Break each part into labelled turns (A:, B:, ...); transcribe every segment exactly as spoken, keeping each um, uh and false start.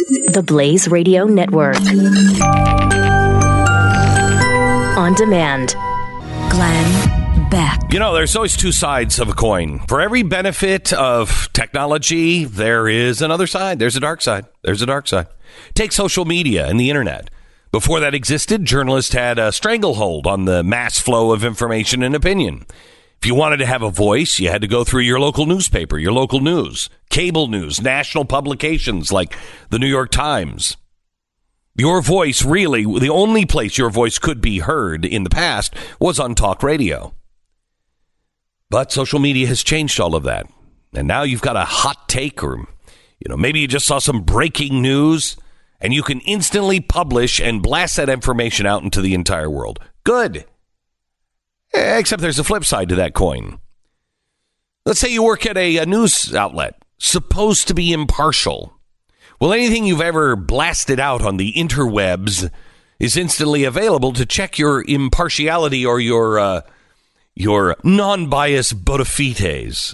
A: The Blaze Radio Network. On demand. Glenn Beck.
B: You know, there's always two sides of a coin. For every benefit of technology, there is another side. There's a dark side. There's a dark side. Take social media and the internet. Before that existed, journalists had a stranglehold on the mass flow of information and opinion. If you wanted to have a voice, you had to go through your local newspaper, your local news, cable news, national publications like the New York Times. Your voice, really, the only place your voice could be heard in the past was on talk radio. But social media has changed all of that. And now you've got a hot take, or, you know, maybe you just saw some breaking news, and you can instantly publish and blast that information out into the entire world. Good. Except there's a flip side to that coin. Let's say you work at a, a news outlet supposed to be impartial. Well, anything you've ever blasted out on the interwebs is instantly available to check your impartiality or your uh, your non-biased bona fides.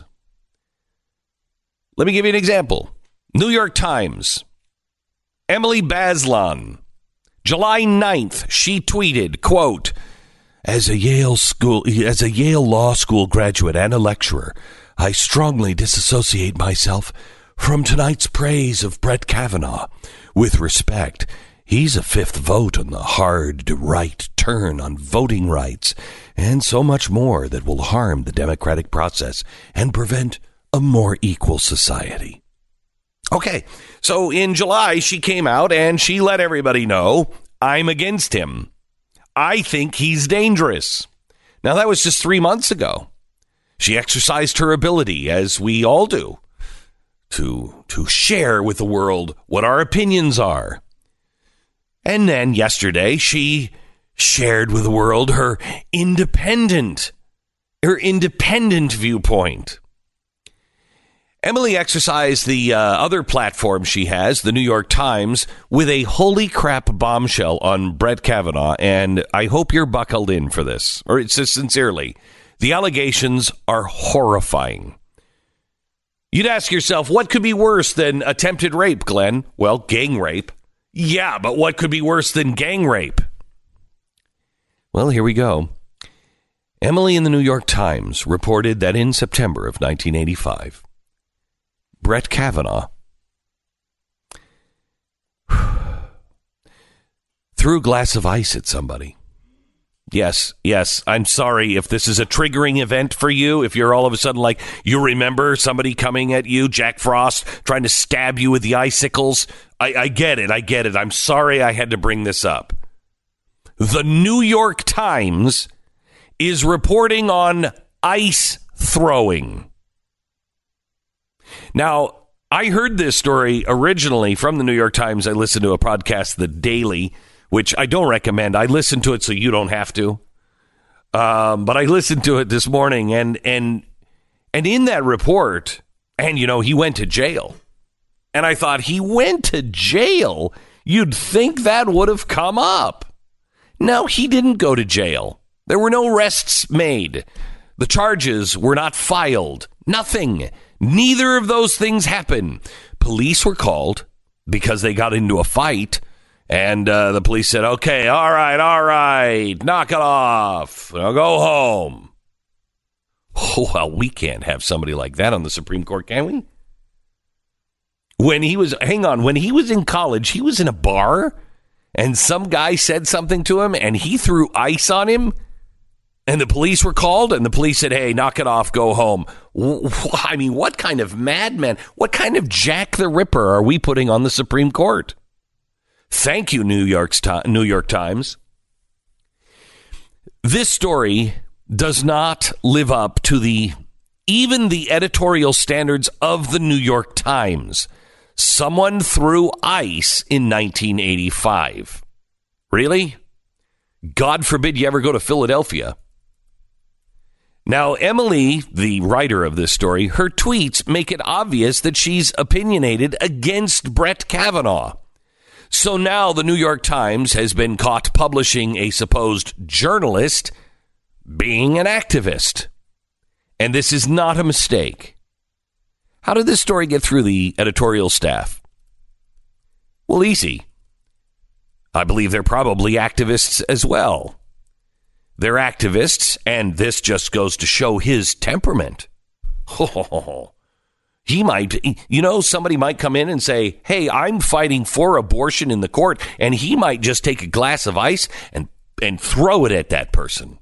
B: Let me give you an example. New York Times. Emily Bazelon. July ninth, she tweeted, quote, As a Yale school, as a Yale Law School graduate and a lecturer, I strongly disassociate myself from tonight's praise of Brett Kavanaugh. With respect, he's a fifth vote on the hard right turn on voting rights, and so much more that will harm the democratic process and prevent a more equal society. Okay, so in July, she came out and she let everybody know, I'm against him. I think he's dangerous. Now, that was just three months ago. She exercised her ability, as we all do, to, to share with the world what our opinions are. And then yesterday, she shared with the world her independent, her independent viewpoint. Emily exercised the uh, other platform she has, the New York Times, with a holy crap bombshell on Brett Kavanaugh, and I hope you're buckled in for this, or it's just sincerely. The allegations are horrifying. You'd ask yourself, what could be worse than attempted rape, Glenn? Well, gang rape. Yeah, but what could be worse than gang rape? Well, here we go. Emily in the New York Times reported that in September of nineteen eighty-five, Brett Kavanaugh threw a glass of ice at somebody. Yes, yes, I'm sorry if this is a triggering event for you, if you're all of a sudden like, you remember somebody coming at you, Jack Frost, trying to stab you with the icicles. I, I get it, I get it. I'm sorry I had to bring this up. The New York Times is reporting on ice throwing. Now, I heard this story originally from the New York Times. I listened to a podcast, The Daily, which I don't recommend. I listened to it so you don't have to. Um, but I listened to it this morning, and and and in that report, and, you know, he went to jail. And I thought, he went to jail? You'd think that would have come up. No, he didn't go to jail. There were no arrests made. The charges were not filed. Nothing. Neither of those things happened. Police were called because they got into a fight, and uh, the police said, okay, all right, all right, knock it off. Now go home. Oh, well, we can't have somebody like that on the Supreme Court, can we? When he was, hang on, when he was in college, he was in a bar, and some guy said something to him, and he threw ice on him. And the police were called, and the police said, hey, knock it off, go home. I mean, what kind of madman, what kind of Jack the Ripper are we putting on the Supreme Court? Thank you, New York's New York Times. This story does not live up to the even the editorial standards of the New York Times. Someone threw ice in nineteen eighty-five. Really? God forbid you ever go to Philadelphia. Now, Emily, the writer of this story, her tweets make it obvious that she's opinionated against Brett Kavanaugh. So now the New York Times has been caught publishing a supposed journalist being an activist. And this is not a mistake. How did this story get through the editorial staff? Well, easy. I believe they're probably activists as well. They're activists, and this just goes to show his temperament. Oh, he might, you know, somebody might come in and say, hey, I'm fighting for abortion in the court, and he might just take a glass of ice and, and throw it at that person.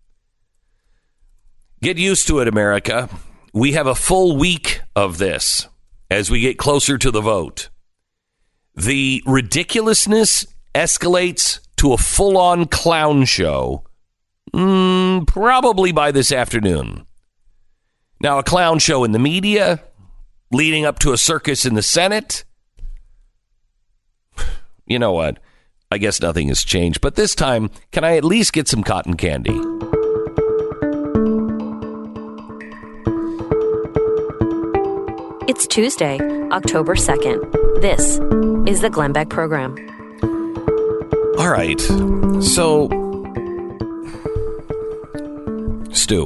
B: Get used to it, America. We have a full week of this as we get closer to the vote. The ridiculousness escalates to a full-on clown show mm, probably by this afternoon. Now, a clown show in the media leading up to a circus in the Senate. You know what? I guess nothing has changed. But this time, can I at least get some cotton candy?
A: It's Tuesday, October second. This is the Glenn Beck Program.
B: All right. So, Stu.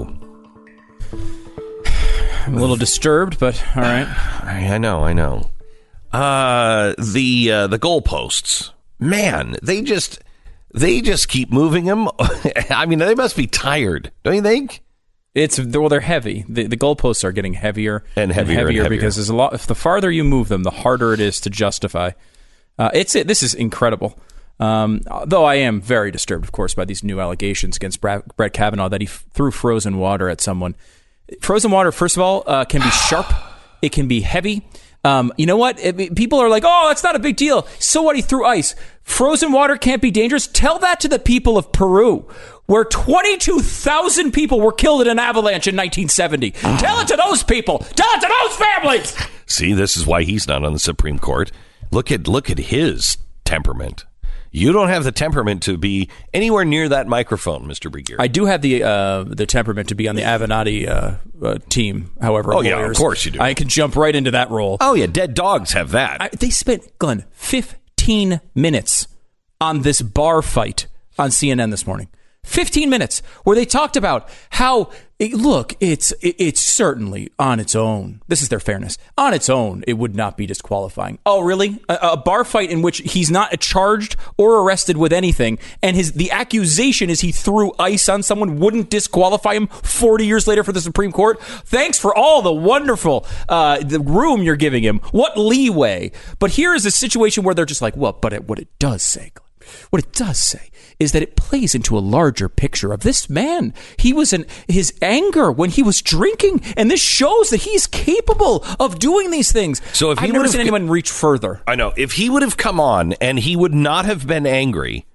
C: I'm a little disturbed, but all right.
B: I know, I know. Uh, the uh, the goalposts, man, they just they just keep moving them. I mean, they must be tired, don't you think?
C: It's well, they're heavy. The, the goalposts are getting heavier
B: and heavier,
C: and heavier,
B: and heavier
C: because there's a lot. If the farther you move them, the harder it is to justify. Uh, it's it. This is incredible. Um, though I am very disturbed, of course, by these new allegations against Brad, Brett Kavanaugh that he f- threw frozen water at someone. Frozen water, first of all, uh, can be sharp. It can be heavy. Um, you know what? It, people are like, oh, it's not a big deal. So what? He threw ice. Frozen water can't be dangerous. Tell that to the people of Peru, where twenty-two thousand people were killed in an avalanche in nineteen seventy. Tell it to those people. Tell it to those families.
B: See, this is why he's not on the Supreme Court. Look at look at his temperament. You don't have the temperament to be anywhere near that microphone, Mister Bregier.
C: I do have the uh, the temperament to be on the Avenatti uh, uh, team, however.
B: Oh, yeah,
C: lawyers.
B: Of course you do.
C: I can jump right into that role.
B: Oh, yeah, dead dogs have that.
C: I, they spent, Glenn, fifteen minutes on this bar fight on C N N this morning. fifteen minutes where they talked about how, it, look, it's it, it's certainly on its own. This is their fairness. On its own, it would not be disqualifying. Oh, really? A, a bar fight in which he's not charged or arrested with anything, and his the accusation is he threw ice on someone wouldn't disqualify him forty years later for the Supreme Court? Thanks for all the wonderful uh, the room you're giving him. What leeway? But here is a situation where they're just like, well, but it, what it does say, what it does say is that it plays into a larger picture of this man. He was in his anger when he was drinking, and this shows that he's capable of doing these things. So if he I've never seen anyone reach further.
B: I know. If he would have come on and he would not have been angry,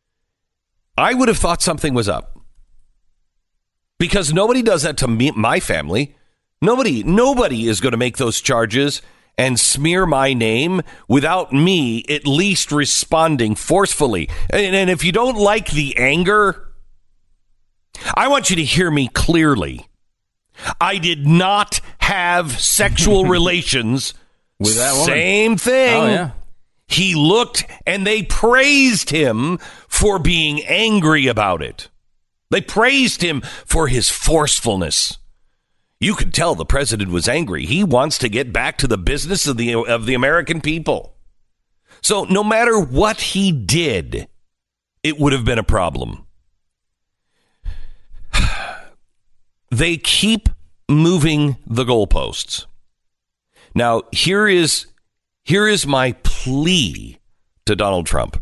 B: I would have thought something was up. Because nobody does that to me, my family. Nobody, nobody is going to make those charges and smear my name without me at least responding forcefully. And, and if you don't like the anger, I want you to hear me clearly. I did not have sexual relations
C: with that woman.
B: Same thing.
C: Oh, yeah.
B: He looked, and they praised him for being angry about it. They praised him for his forcefulness. You could tell the president was angry. He wants to get back to the business of the of the American people. So no matter what he did, it would have been a problem. They keep moving the goalposts. Now, here is here is my plea to Donald Trump.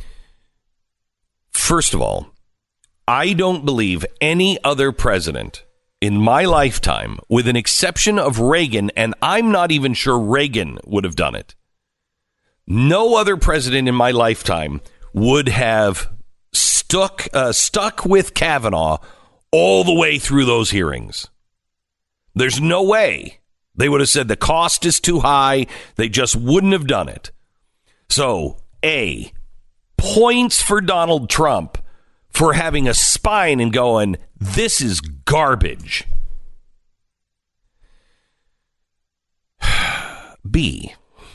B: First of all, I don't believe any other president in my lifetime, with an exception of Reagan, and I'm not even sure Reagan would have done it. No other president in my lifetime would have stuck uh, stuck with Kavanaugh all the way through those hearings. There's no way. They would have said the cost is too high. They just wouldn't have done it. So, A, points for Donald Trump for having a spine and going, this is garbage. B,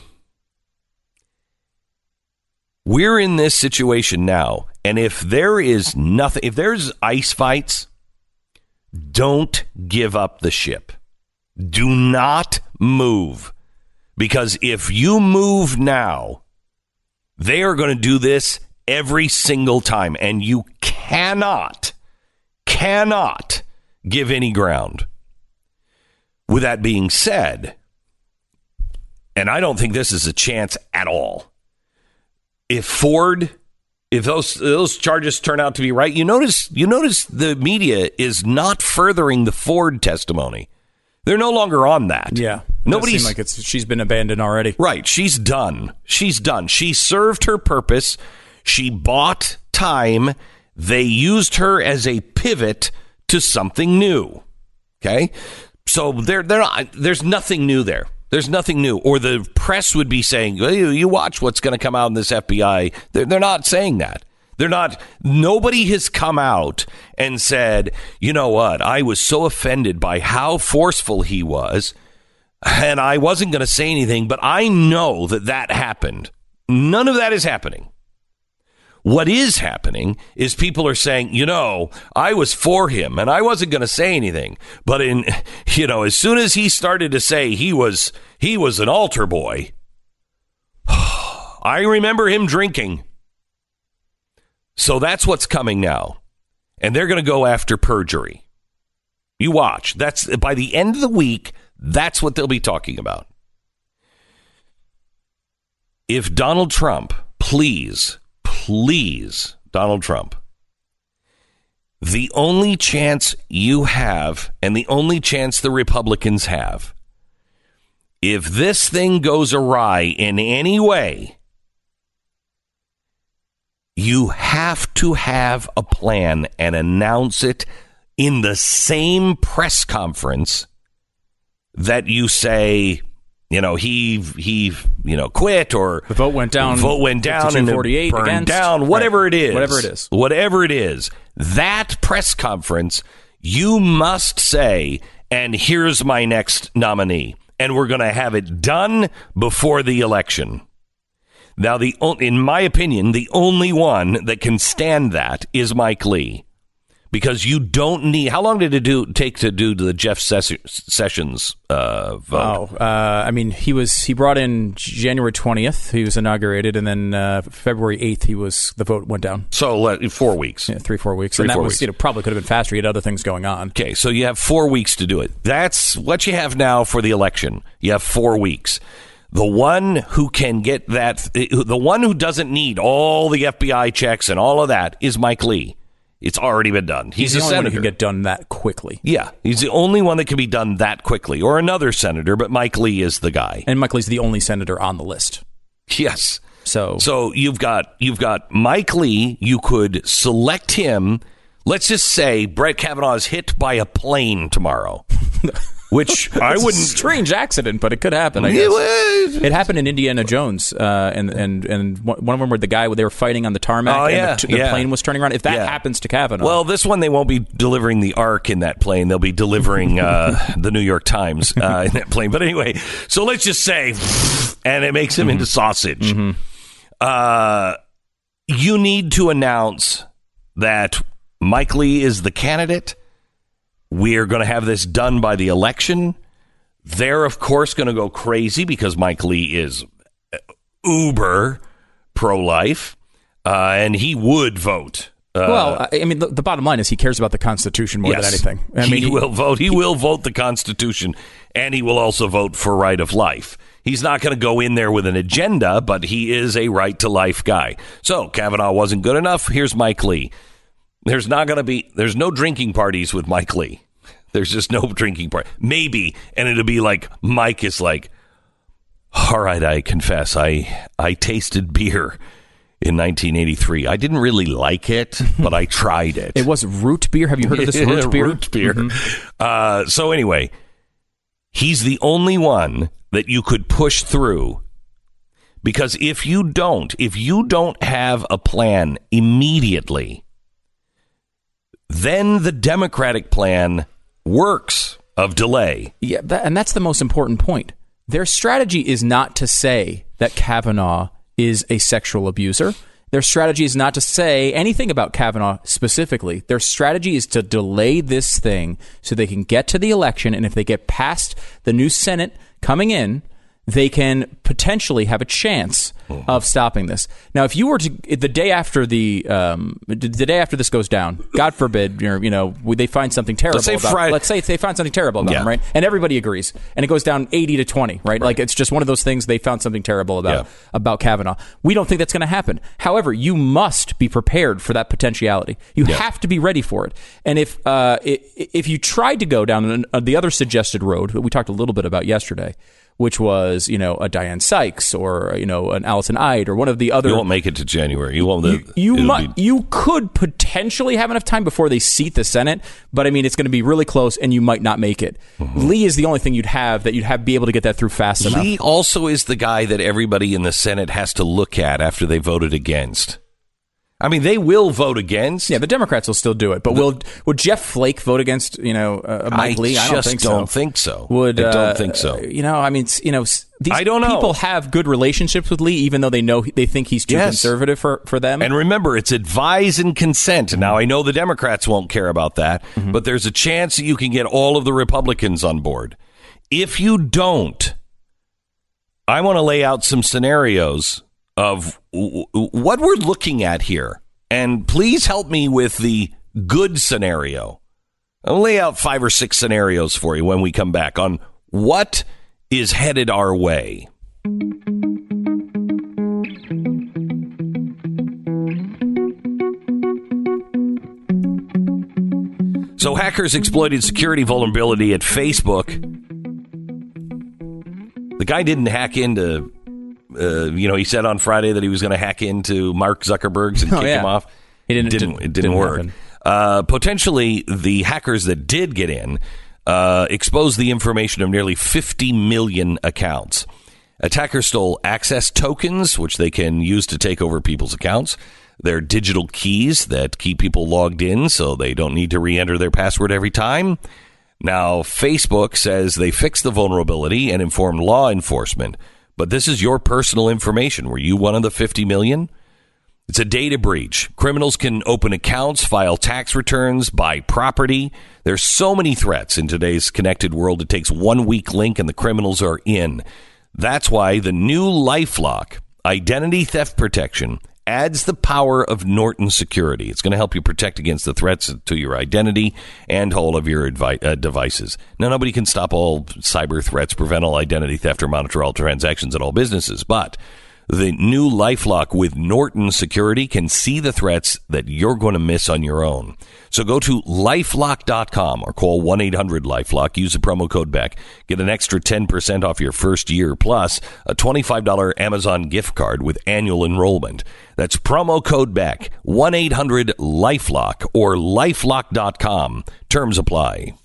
B: we're in this situation now, and if there is nothing, if there's ice fights, don't give up the ship. Do not move. Because if you move now, They are going to do this every single time, and you cannot, cannot give any ground. With that being said, and I don't think this is a chance at all, if Ford, if those those charges turn out to be right, you notice you notice the media is not furthering the Ford testimony. They're no longer on that.
C: Yeah.
B: Nobody's
C: seem like it's she's been abandoned already.
B: Right. She's done. She's done. She served her purpose. She bought time. They used her as a pivot to something new. Okay? So there there not, there's nothing new there. There's nothing new. Or the press would be saying, well, you, you watch what's going to come out in this F B I. They're, they're not saying that. They're not. Nobody has come out and said, you know what? I was so offended by how forceful he was, and I wasn't going to say anything, but I know that that happened. None of that is happening. What is happening is people are saying, you know, I was for him and I wasn't going to say anything. But in, you know, as soon as he started to say he was he was an altar boy, I remember him drinking. So that's what's coming now. And they're going to go after perjury. You watch. That's by the end of the week, that's what they'll be talking about. If Donald Trump, please, please, Donald Trump, the only chance you have and the only chance the Republicans have, if this thing goes awry in any way, you have to have a plan and announce it in the same press conference that you say, you know, he, he, you know, quit or
C: the vote went down,
B: the vote went down and
C: forty-eight
B: burned
C: against,
B: down, whatever
C: right.
B: it is,
C: whatever it is,
B: whatever it is, that press conference, you must say, and here's my next nominee, and we're going to have it done before the election. Now, the in my opinion, the only one that can stand that is Mike Lee, because you don't need. How long did it do take to do the Jeff Sessions uh, vote?
C: Oh, uh, I mean, he was he brought in January twentieth. He was inaugurated, and then uh, February eighth, he was the vote went down.
B: So uh, four weeks,
C: yeah, three four weeks,
B: three,
C: and that
B: four
C: was
B: weeks.
C: You know, probably could have been faster. He had other things going on.
B: Okay, so you have four weeks to do it. That's what you have now for the election. You have four weeks. The one who can get that, the one who doesn't need all the F B I checks and all of that is Mike Lee. It's already been done. He's,
C: he's the
B: a
C: only
B: senator.
C: one who can get done that quickly.
B: Yeah, he's the only one that can be done that quickly, or another senator, but Mike Lee is the guy.
C: And Mike Lee's the only senator on the list.
B: Yes.
C: So,
B: so you've got you've got Mike Lee. You could select him. Let's just say Brett Kavanaugh is hit by a plane tomorrow. Which I wouldn't.
C: A strange accident, but it could happen. I guess it happened in Indiana Jones, uh, and and and one of them where the guy they were fighting on the tarmac,
B: oh, yeah,
C: and the, the
B: yeah.
C: plane was turning around. If that
B: yeah.
C: happens to Kavanaugh,
B: well, this one they won't be delivering the Ark in that plane. They'll be delivering uh, the New York Times uh, in that plane. But anyway, so let's just say, and it makes him mm-hmm. into sausage.
C: Mm-hmm.
B: Uh, you need to announce that Mike Lee is the candidate. We're going to have this done by the election. They're, of course, going to go crazy because Mike Lee is uber pro-life, uh, and he would vote. Uh,
C: well, I mean, the, the bottom line is he cares about the Constitution more
B: yes,
C: than anything. I mean,
B: he, he will vote. He, he will vote the Constitution, and he will also vote for right of life. He's not going to go in there with an agenda, but he is a right-to-life guy. So Kavanaugh wasn't good enough. Here's Mike Lee. There's not going to be, there's no drinking parties with Mike Lee. There's just no drinking party. Maybe, and it'll be like, Mike is like, all right, I confess, I I tasted beer in nineteen eighty-three. I didn't really like it, but I tried it.
C: It was root beer. Have you heard of this root beer?
B: Root beer.
C: Mm-hmm.
B: Uh, so anyway, he's the only one that you could push through. Because if you don't, if you don't have a plan immediately, then the Democratic plan works of delay.
C: Yeah, that, and that's the most important point. Their strategy is not to say that Kavanaugh is a sexual abuser. Their strategy is not to say anything about Kavanaugh specifically. Their strategy is to delay this thing so they can get to the election, and if they get past the new Senate coming in, they can potentially have a chance mm-hmm. of stopping this. Now, if you were to the day after the um, the day after this goes down, God forbid, you know, you know they find something terrible.
B: Let's say,
C: about,
B: Friday.
C: let's say they find something terrible about
B: yeah.
C: them, right? And everybody agrees, and it goes down eighty to twenty, right?
B: right?
C: Like it's just one of those things. They found something terrible about
B: yeah.
C: about Kavanaugh. We don't think that's going to happen. However, you must be prepared for that potentiality. You
B: yeah.
C: have to be ready for it. And if uh, if you tried to go down the other suggested road that we talked a little bit about yesterday, which was, you know, a Diane Sykes or, you know, an Allison Ide or one of the other...
B: You won't make it to January. You won't...
C: You, you, mu-
B: be...
C: you could potentially have enough time before they seat the Senate, but, I mean, it's going to be really close, and you might not make it. Mm-hmm. Lee is the only thing you'd have that you'd have be able to get that through fast enough.
B: Lee also is the guy that everybody in the Senate has to look at after they voted against. I mean, they will vote against.
C: Yeah, the Democrats will still do it. But the, will would Jeff Flake vote against, you know, uh, Mike
B: I
C: Lee? I don't
B: just
C: think
B: don't
C: so.
B: think so.
C: Would,
B: I don't
C: uh,
B: think so.
C: You know, I mean, you know, these
B: I don't know.
C: people have good relationships with Lee, even though they know they think he's too
B: yes.
C: conservative for, for them.
B: And remember, it's advise and consent. And now, I know the Democrats won't care about that, mm-hmm. but there's a chance that you can get all of the Republicans on board. If you don't, I want to lay out some scenarios of w- w- what we're looking at here. And please help me with the good scenario. I'll lay out five or six scenarios for you when we come back on what is headed our way. So hackers exploited security vulnerability at Facebook. The guy didn't hack into... Uh, you know, he said on Friday that he was going to hack into Mark Zuckerberg's and
C: oh,
B: kick
C: yeah.
B: him off.
C: He didn't.
B: It didn't,
C: didn't
B: it didn't,
C: didn't
B: work. Uh, potentially, the hackers that did get in uh, exposed the information of nearly fifty million accounts. Attackers stole access tokens, which they can use to take over people's accounts. Their digital keys that keep people logged in so they don't need to re-enter their password every time. Now, Facebook says they fixed the vulnerability and informed law enforcement. But this is your personal information. Were you one of the fifty million? It's a data breach. Criminals can open accounts, file tax returns, buy property. There's so many threats in today's connected world. It takes one weak link and the criminals are in. That's why the new LifeLock identity theft protection adds the power of Norton Security. It's going to help you protect against the threats to your identity and all of your advi- uh, devices. Now, nobody can stop all cyber threats, prevent all identity theft, or monitor all transactions at all businesses. But the new LifeLock with Norton Security can see the threats that you're going to miss on your own. So go to lifelock dot com or call one eight hundred LifeLock. Use the promo code Beck. Get an extra ten percent off your first year, plus a twenty-five dollars Amazon gift card with annual enrollment. That's promo code Beck, one eight hundred LifeLock or lifelock dot com. Terms apply.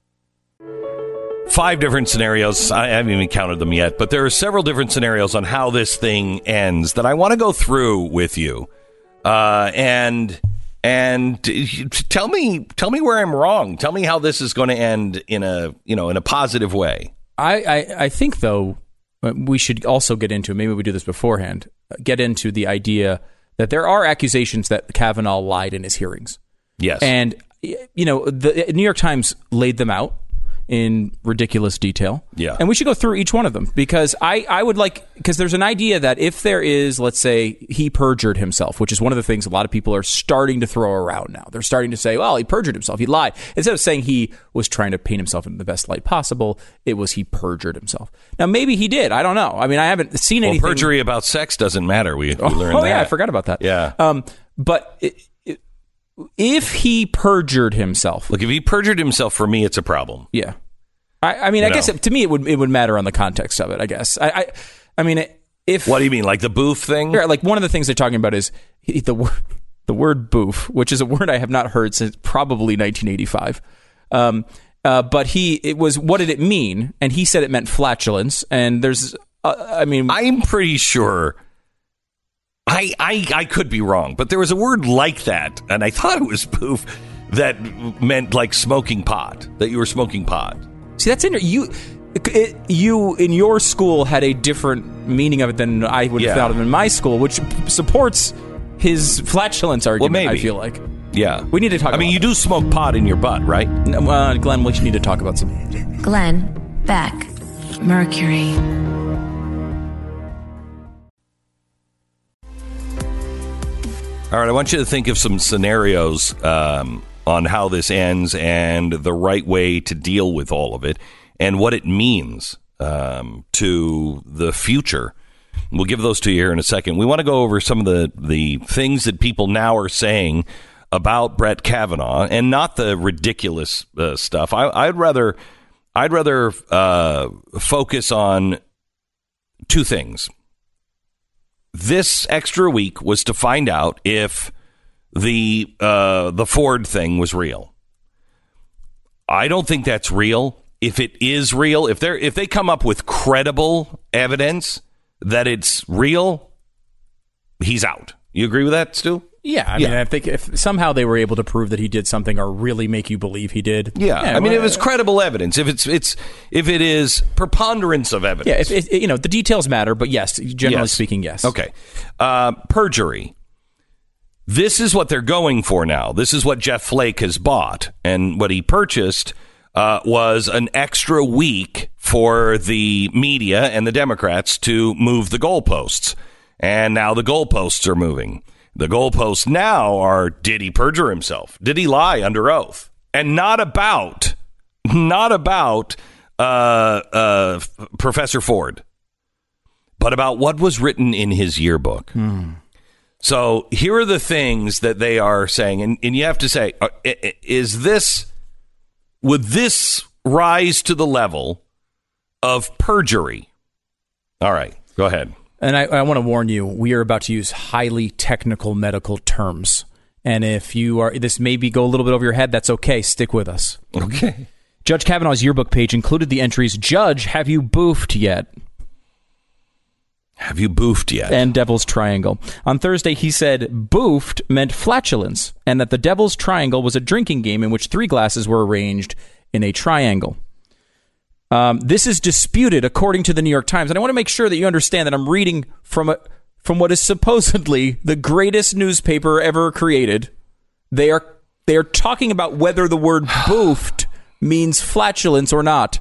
B: Five different scenarios. I haven't even counted them yet, but there are several different scenarios on how this thing ends that I want to go through with you. Uh, and and tell me tell me where I'm wrong. Tell me how this is going to end in a, you know, in a positive way.
C: I, I, I think, though, we should also get into, maybe we do this beforehand, get into the idea that there are accusations that Kavanaugh lied in his hearings.
B: Yes.
C: And, you know, the New York Times laid them out in ridiculous detail.
B: Yeah.
C: And we should go through each one of them, because I, I would like, because there's an idea that if there is, let's say, he perjured himself, which is one of the things a lot of people are starting to throw around now. They're starting to say, well, he perjured himself. He lied. Instead of saying he was trying to paint himself in the best light possible, it was he perjured himself. Now, maybe he did. I don't know. I mean, I haven't seen
B: well,
C: anything.
B: Perjury about sex doesn't matter. We, we
C: oh,
B: learned
C: oh
B: that.
C: yeah, I forgot about that.
B: Yeah.
C: Um, but it, it, if he perjured himself.
B: Look, if he perjured himself, for me, it's a problem.
C: Yeah. I, I mean,
B: you
C: I
B: know.
C: guess it, to me it would it would matter on the context of it. I guess. I, I, I mean, if
B: what do you mean, like the boof thing?
C: Yeah, like one of the things they're talking about is he, the word the word boof, which is a word I have not heard since probably nineteen eighty-five. Um, uh, but he it was what did it mean? And he said it meant flatulence. And there's, uh, I mean,
B: I'm pretty sure. I, I I could be wrong, but there was a word like that, and I thought it was boof, that meant like smoking pot. That you were smoking pot.
C: See, that's in you. It, you in your school had a different meaning of it than I would have
B: Yeah.
C: thought of in my school, which supports his flatulence argument.
B: Well, maybe.
C: I feel like.
B: Yeah,
C: We need to talk
B: I
C: about
B: mean, you
C: that.
B: do smoke pot in your butt, right?
C: Uh, Glenn, we need to talk about some.
D: Glenn Beck, Mercury.
B: All right, I want you to think of some scenarios um, on how this ends and the right way to deal with all of it and what it means um, to the future. We'll give those to you here in a second. We want to go over some of the, the things that people now are saying about Brett Kavanaugh, and not the ridiculous uh, stuff. I, I'd rather I'd rather uh, focus on two things. This extra week was to find out if the uh, the Ford thing was real. I don't think that's real. If it is real, if they if they come up with credible evidence that it's real, he's out. You agree with that, Stu?
C: Yeah, I
B: yeah.
C: mean, I think if somehow they were able to prove that he did something or really make you believe he did.
B: Yeah,
C: yeah
B: I mean,
C: well,
B: if it's credible evidence, if it's it's if it is preponderance of evidence.
C: Yeah, if it, you know, the details matter, but yes, generally
B: yes.
C: speaking, yes.
B: Okay, uh, perjury. This is what they're going for now. This is what Jeff Flake has bought, and what he purchased uh, was an extra week for the media and the Democrats to move the goalposts, and now the goalposts are moving. The goalposts now are, did he perjure himself? Did he lie under oath? And not about, not about uh, uh, Professor Ford, but about what was written in his yearbook.
C: Hmm.
B: So here are the things that they are saying. And, and you have to say, uh, is this, would this rise to the level of perjury? All right, go ahead.
C: And I, I want to warn you, we are about to use highly technical medical terms. And if you are, this may be go a little bit over your head, that's okay. Stick with us.
B: Okay.
C: Judge Kavanaugh's yearbook page included the entries, Judge, have you boofed yet?
B: Have you boofed yet?
C: And Devil's Triangle. On Thursday, he said boofed meant flatulence, and that the Devil's Triangle was a drinking game in which three glasses were arranged in a triangle. Um, this is disputed, according to the New York Times. And I want to make sure that you understand that I'm reading from a, from what is supposedly the greatest newspaper ever created. They are they are talking about whether the word boofed means flatulence or not.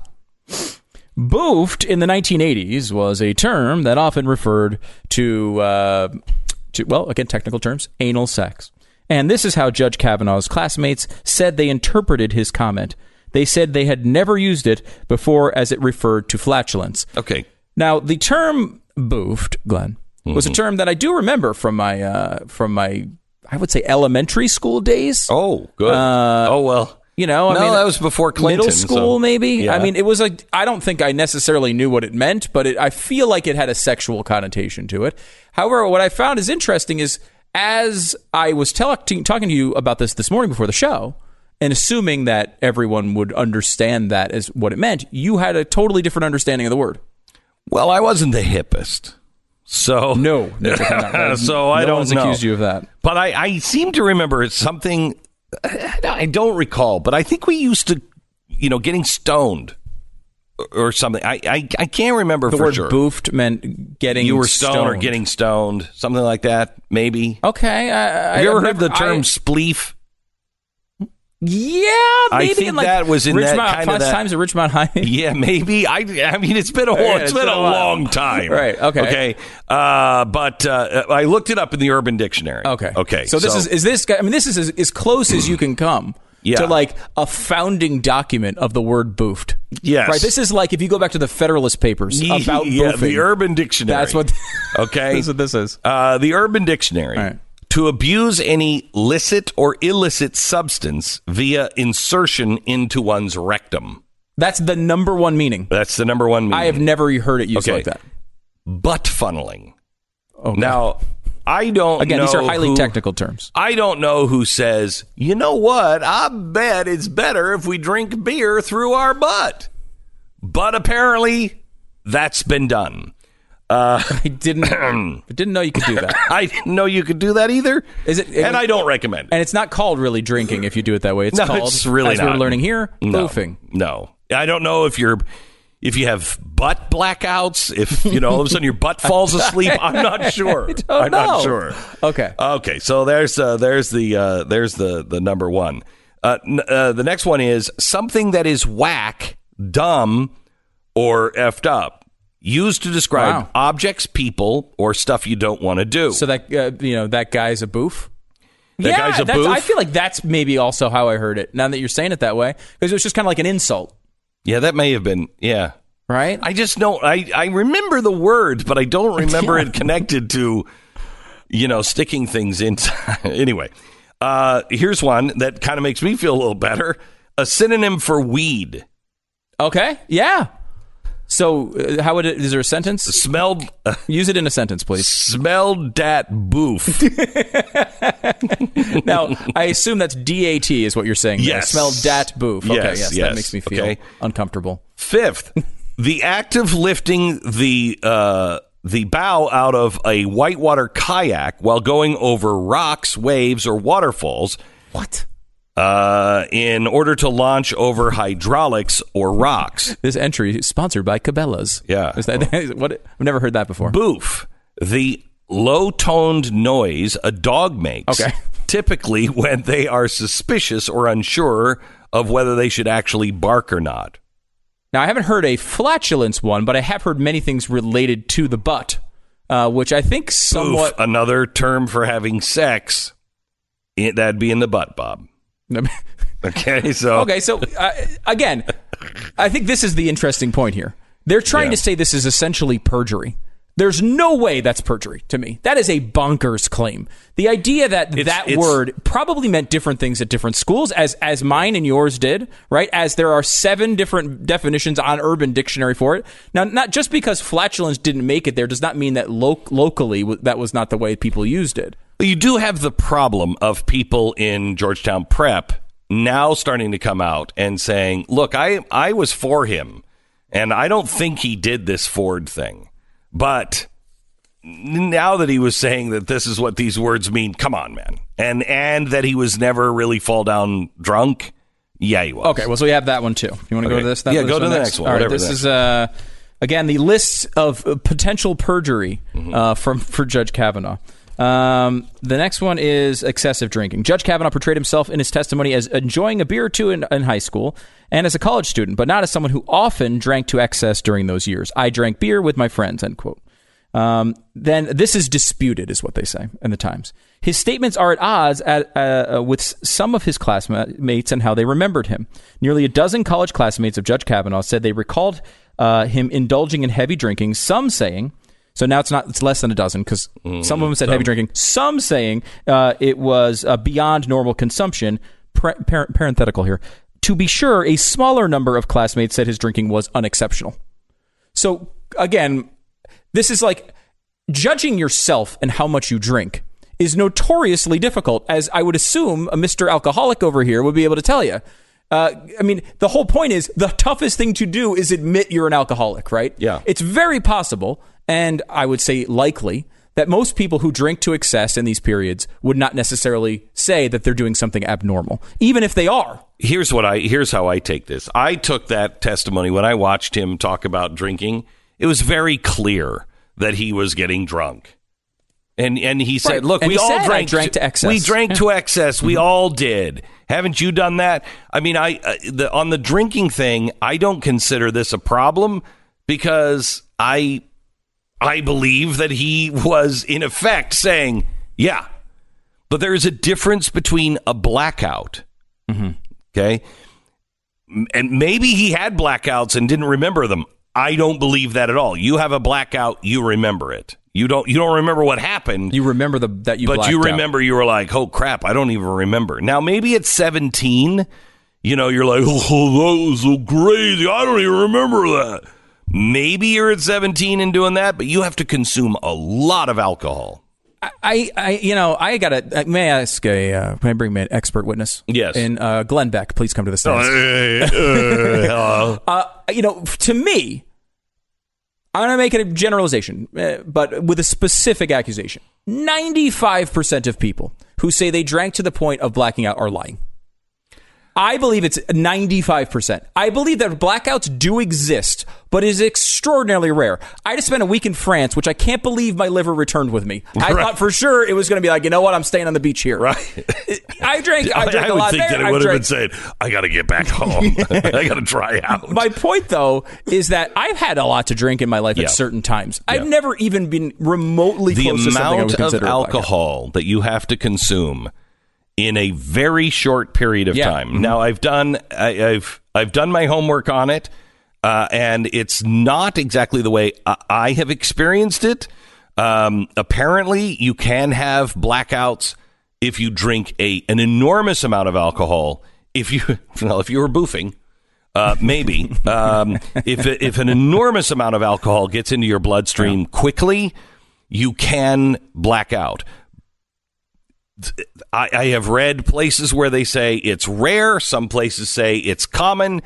C: Boofed in the nineteen eighties was a term that often referred to, uh, to well, again, technical terms, anal sex. And this is how Judge Kavanaugh's classmates said they interpreted his comment. They said they had never used it before as it referred to flatulence.
B: Okay.
C: Now, the term boofed, Glenn,
B: mm-hmm.
C: was a term that I do remember from my, uh, from my, I would say, elementary school days.
B: Oh, good.
C: Uh,
B: oh, well.
C: You know, I
B: no,
C: mean,
B: that was before Clinton.
C: Middle school,
B: so,
C: maybe?
B: yeah.
C: I mean, it was like, I don't think I necessarily knew what it meant, but it, I feel like it had a sexual connotation to it. However, what I found is interesting is, as I was talk- talking to you about this this morning before the show, and assuming that everyone would understand that as what it meant, you had a totally different understanding of the word.
B: Well, I wasn't the hippest. So
C: no, no
B: so
C: no
B: I don't
C: one's
B: know.
C: accused you of that.
B: But I, I seem to remember it's something I don't recall, but I think we used to, you know, getting stoned or something. I I, I can't remember
C: the
B: for
C: word
B: sure.
C: Boofed meant getting
B: you were stoned,
C: stoned
B: or getting stoned, something like that, maybe.
C: Okay, I,
B: have you
C: I,
B: ever
C: I've
B: heard
C: never,
B: the term
C: I,
B: spleef?
C: Yeah, maybe
B: I think
C: in like
B: that was in
C: Richmond,
B: that kind of
C: Fast
B: that,
C: Times at Richmond High.
B: Yeah, maybe. I I mean, it's been a
C: Yeah,
B: it's, it's been, been a, a long time.
C: Right. Okay.
B: Okay. Uh, but uh, I looked it up in the Urban Dictionary.
C: Okay.
B: Okay.
C: So this so, is is this? I mean, this is as, as close as you can come.
B: Yeah.
C: To like a founding document of the word boofed.
B: Yes.
C: Right. This is like if you go back to the Federalist Papers about
B: yeah,
C: boofing.
B: The Urban Dictionary.
C: That's what.
B: Okay.
C: That's what this is.
B: Uh, the Urban Dictionary.
C: All right.
B: To abuse any licit or illicit substance via insertion into one's rectum.
C: That's the number one meaning.
B: That's the number one meaning.
C: I have never heard it used
B: okay.
C: like that.
B: Butt funneling.
C: Okay.
B: Now, I don't
C: Again,
B: know.
C: these are highly
B: who,
C: technical terms.
B: I don't know who says, you know what? I bet it's better if we drink beer through our butt. But apparently, that's been done. Uh,
C: I didn't. I didn't know you could do that.
B: I didn't know you could do that either.
C: Is it? it
B: and I don't recommend it.
C: And it's not called really drinking if you do it that way. It's
B: no,
C: called,
B: it's really
C: as
B: not.
C: we're learning here,
B: no,
C: boofing.
B: No, I don't know if you're if you have butt blackouts. If you know all of a sudden your butt falls asleep. I'm not sure.
C: I don't
B: I'm
C: know.
B: not sure.
C: Okay.
B: Okay. So there's uh, there's the uh, there's the the number one. Uh, n- uh, the next one is something that is whack, dumb, or effed up. Used to describe
C: wow.
B: objects, people, or stuff you don't want to do.
C: So that uh, you know that guy's a boof.
B: That
C: yeah,
B: guy's a
C: that's,
B: boof?
C: I feel like that's maybe also how I heard it, now that you're saying it that way, because it was just kind of like an insult.
B: Yeah, that may have been, yeah.
C: Right?
B: I just don't, I, I remember the words, but I don't remember it connected to, you know, sticking things inside. Anyway, uh, here's one that kind of makes me feel a little better. A synonym for weed.
C: Okay, yeah. So, uh, how would it, is there a sentence?
B: Smelled. Uh,
C: Use it in a sentence, please.
B: Smelled dat boof.
C: Now, I assume that's D A T is what you're saying.
B: Yes.
C: Smelled dat boof. Okay,
B: Yes,
C: yes,
B: yes.
C: that makes me feel
B: Okay.
C: uncomfortable.
B: Fifth, the act of lifting the uh, the bow out of a whitewater kayak while going over rocks, waves, or waterfalls.
C: What?
B: Uh, in order to launch over hydraulics or rocks.
C: This entry is sponsored by Cabela's.
B: Yeah.
C: Is that what? I've never heard that before.
B: Boof, the low-toned noise a dog makes.
C: Okay.
B: Typically when they are suspicious or unsure of whether they should actually bark or not.
C: Now, I haven't heard a flatulence one, but I have heard many things related to the butt, uh, which I think somewhat...
B: Boof, another term for having sex. It, that'd be in the butt, Bob. Okay, so...
C: Okay, so, uh, again, I think this is the interesting point here. They're trying
B: Yeah.
C: to say this is essentially perjury. There's no way that's perjury to me. That is a bonkers claim. The idea that
B: It's-
C: that
B: it's-
C: word probably meant different things at different schools, as as mine and yours did, right? As there are seven different definitions on Urban Dictionary for it. Now, not just because flatulence didn't make it there does not mean that lo- locally w- that was not the way people used it.
B: You do have the problem of people in Georgetown Prep now starting to come out and saying, look, I, I was for him, and I don't think he did this Ford thing. But now that he was saying that this is what these words mean, come on, man. And and that he was never really fall down drunk, yeah, he was.
C: Okay, well, so we have that one too. You want to go
B: Okay.
C: to this? That
B: Yeah,
C: this
B: go to
C: one
B: the next one,
C: All right,
B: whatever
C: this
B: the
C: is, uh, again, the list of uh, potential perjury
B: Mm-hmm.
C: uh, from for Judge Kavanaugh. Um, the next one is excessive drinking. Judge Kavanaugh portrayed himself in his testimony as enjoying a beer or two in, in high school and as a college student, but not as someone who often drank to excess during those years. I drank beer with my friends, end quote. Um, then this is disputed, is what they say in the Times. His statements are at odds at, uh, with some of his classmates and how they remembered him. Nearly a dozen college classmates of Judge Kavanaugh said they recalled uh, him indulging in heavy drinking, some saying... So now it's not. It's less than a dozen because mm, some of them said some. heavy drinking. Some saying uh, it was uh, beyond normal consumption. Par- par- parenthetical here. To be sure, a smaller number of classmates said his drinking was unexceptional. So again, this is like judging yourself and how much you drink is notoriously difficult, as I would assume a Mister Alcoholic over here would be able to tell you. Uh, I mean, the whole point is the toughest thing to do is admit you're an alcoholic, right?
B: Yeah.
C: It's very possible, and I would say likely, that most people who drink to excess in these periods would not necessarily say that they're doing something abnormal, even if they are.
B: Here's what I here's how I take this. I took that testimony when I watched him talk about drinking. It was very clear that he was getting drunk. And and he said,
C: Right.
B: look,
C: And
B: we
C: he
B: all
C: said,
B: drank,
C: "I drank to excess."
B: We drank
C: Yeah.
B: to excess. We all did. Haven't you done that? I mean, I uh, the, on the drinking thing, I don't consider this a problem because I I believe that he was in effect saying, yeah, but there is a difference between a blackout.
C: Mm-hmm.
B: Okay. And maybe he had blackouts and didn't remember them. I don't believe that at all. You have a blackout, you remember it. You don't you don't remember what happened.
C: You remember the that you
B: But
C: blacked
B: you
C: out.
B: remember you were like, "Oh crap, I don't even remember." Now maybe at seventeen, you know, you're like, "Oh, that was so crazy. I don't even remember that." Maybe you're at seventeen and doing that, but you have to consume a lot of alcohol.
C: I, I, you know, I gotta. May I ask a? Uh, can I bring me an expert witness?
B: Yes.
C: And uh, Glenn Beck, please come to the stand.
B: Uh,
C: uh, you know, to me, I'm gonna make it a generalization, uh, but with a specific accusation. ninety-five percent of people who say they drank to the point of blacking out are lying. I believe it's ninety-five percent. I believe that blackouts do exist, but it is extraordinarily rare. I just spent a week in France, which I can't believe my liver returned with me. I
B: Right.
C: thought for sure it was going to be like, you know what, I'm staying on the beach here.
B: Right.
C: I drank, I drank
B: I
C: a
B: would
C: lot
B: think
C: there.
B: that it
C: I
B: would have
C: drank-
B: been saying, "I got to get back home. I got to dry out."
C: My point, though, is that I've had a lot to drink in my life
B: Yeah.
C: at certain times. I've
B: Yeah.
C: never even been remotely
B: the
C: close to something I would
B: amount of
C: consider a blackout.
B: alcohol that you have to consume in a very short period of
C: Yeah.
B: time.
C: Mm-hmm.
B: Now, I've done I, I've I've done my homework on it, uh, and it's not exactly the way I, I have experienced it. Um, apparently, you can have blackouts if you drink a an enormous amount of alcohol. If you well, if you were boofing. Uh, maybe um, if if an enormous amount of alcohol gets into your bloodstream quickly, you can black out. I, I have read places where they say it's rare. Some places say it's common.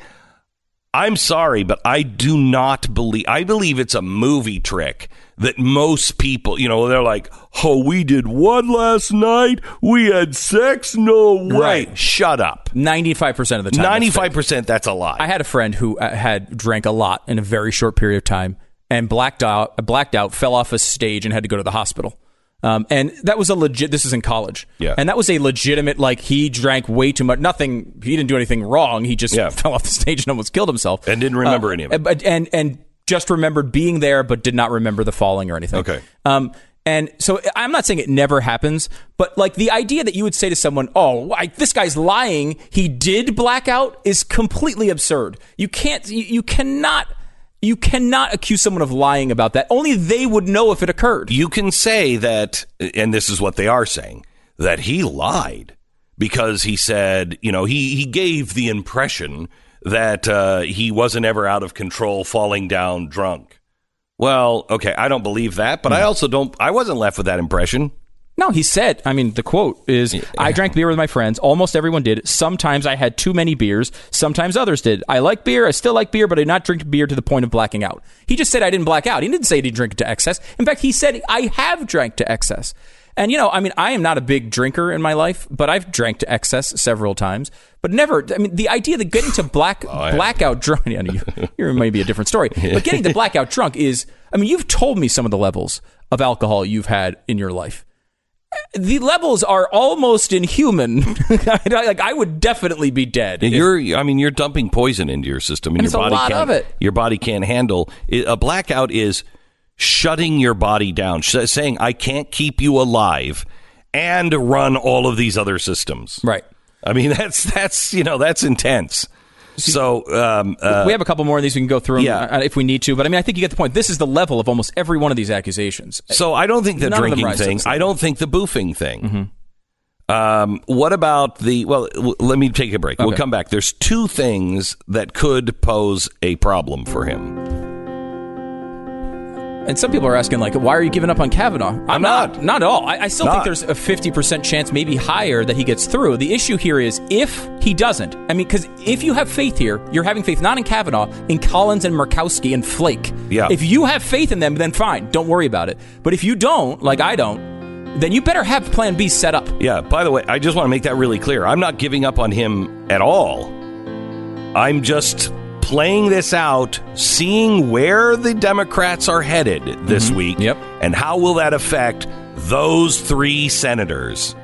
B: I'm sorry, but I do not believe. I believe it's a movie trick that most people, you know, they're like, oh, we did one last night. We had sex. No way.
C: Right.
B: Shut up.
C: ninety-five percent of the time.
B: ninety-five percent, that's a lie.
C: I had a friend who uh, had drank a lot in a very short period of time and blacked out, blacked out, fell off a stage and had to go to the hospital. Um, and that was a legit, this is in college.
B: Yeah.
C: And that was a legitimate, like, he drank way too much. Nothing, he didn't do anything wrong. He just
B: Yeah.
C: fell off the stage and almost killed himself.
B: And didn't remember
C: uh,
B: any of it.
C: But, and, and just remembered being there, but did not remember the falling or anything.
B: Okay.
C: Um, and so I'm not saying it never happens, but like the idea that you would say to someone, oh, I, this guy's lying, he did black out, is completely absurd. You can't, you, you cannot... You cannot accuse someone of lying about that. Only they would know if it occurred.
B: You can say that, and this is what they are saying, that he lied because he said, you know, he, he gave the impression that uh, he wasn't ever out of control, falling down drunk. Well, okay, I don't believe that, but I also don't, I wasn't left with that impression.
C: No, he said, I mean, the quote is, I drank beer with my friends. Almost everyone did. Sometimes I had too many beers. Sometimes others did. I like beer. I still like beer, but I did not drink beer to the point of blacking out. He just said I didn't black out. He didn't say he didn't drink it to excess. In fact, he said, I have drank to excess. And, you know, I mean, I am not a big drinker in my life, but I've drank to excess several times. But never, I mean, the idea that getting to black
B: oh,
C: blackout drunk, yeah, you, you may be a different story, but getting to blackout drunk is, I mean, you've told me some of the levels of alcohol you've had in your life. The levels are almost inhuman. Like, I would definitely be dead. if-
B: You're, I mean, you're dumping poison into your system, and,
C: And
B: your
C: it's a
B: body
C: lot
B: can't,
C: of it.
B: Your body can't handle it. A blackout is shutting your body down, sh- saying I can't keep you alive, and run all of these other systems.
C: Right.
B: I mean, that's that's you know that's intense. So um, uh,
C: we have a couple more of these we can go through 'em,
B: yeah.
C: uh, if we need to. But I mean, I think you get the point. This is the level of almost every one of these accusations.
B: So I don't think the
C: None of them
B: drinking
C: rise to
B: thing.
C: this
B: I don't think the boofing thing. Mm-hmm. Um, what about the? Well, w- let me take a break. We'll
C: Okay.
B: come back. There's two things that could pose a problem for him.
C: And some people are asking, like, why are you giving up on Kavanaugh? I'm,
B: I'm not.
C: Not at all. I, I still
B: Not.
C: think there's a fifty percent chance, maybe higher, that he gets through. The issue here is if he doesn't. I mean, because if you have faith here, you're having faith not in Kavanaugh, in Collins and Murkowski and Flake.
B: Yeah.
C: If you have faith in them, then fine. Don't worry about it. But if you don't, like I don't, then you better have plan B set up.
B: Yeah, by the way, I just want to make that really clear. I'm not giving up on him at all. I'm just playing this out, seeing where the Democrats are headed this
C: Mm-hmm.
B: week.
C: Yep.
B: And how will that affect those three senators?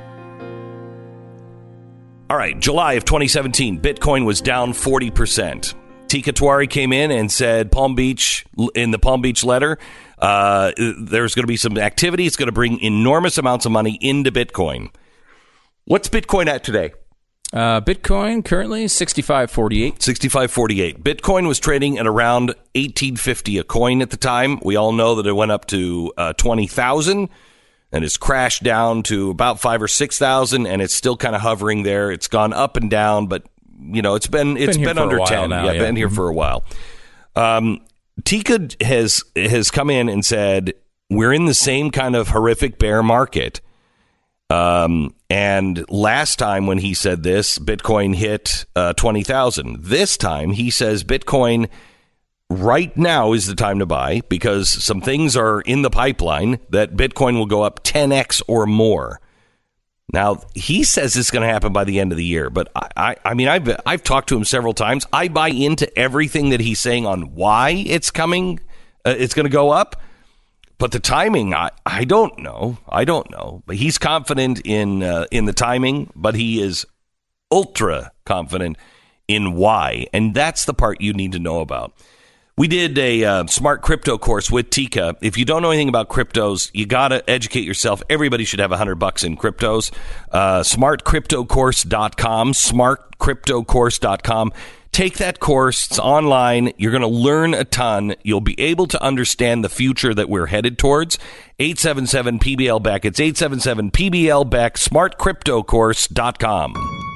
B: All right, July of twenty seventeen, Bitcoin was down forty percent. Tika Tawari came in and said Palm Beach, in the Palm Beach letter, uh, there's going to be some activity. It's going to bring enormous amounts of money into Bitcoin. What's Bitcoin at today?
C: Uh, Bitcoin currently sixty-five forty-eight.
B: sixty-five forty-eight. Bitcoin was trading at around eighteen fifty a coin at the time. We all know that it went up to uh, twenty thousand and it's crashed down to about five or six thousand, and it's still kind of hovering there. It's gone up and down, but you know it's been it's
C: Been here
B: been,
C: for a
B: under
C: while
B: ten.
C: now,
B: yeah,
C: yeah.
B: been here for a while. Um, Tika has has come in and said we're in the same kind of horrific bear market. Um, and last time when he said this, Bitcoin hit uh, twenty thousand. This time he says Bitcoin right now is the time to buy because some things are in the pipeline that Bitcoin will go up ten x or more. Now, he says it's going to happen by the end of the year, but I, I, I mean, I've, I've talked to him several times. I buy into everything that he's saying on why it's coming, uh, it's going to go up. But the timing, I, I don't know. I don't know. But he's confident in uh, in the timing, but he is ultra confident in why. And that's the part you need to know about. We did a uh, smart crypto course with Tika. If you don't know anything about cryptos, you got to educate yourself. Everybody should have a hundred bucks in cryptos. Uh, smart crypto course dot com, smart crypto course dot com. Take that course. It's online. You're going to learn a ton. You'll be able to understand the future that we're headed towards. eight seven seven P B L Beck. It's eight seven seven P B L Beck, smart crypto course dot com.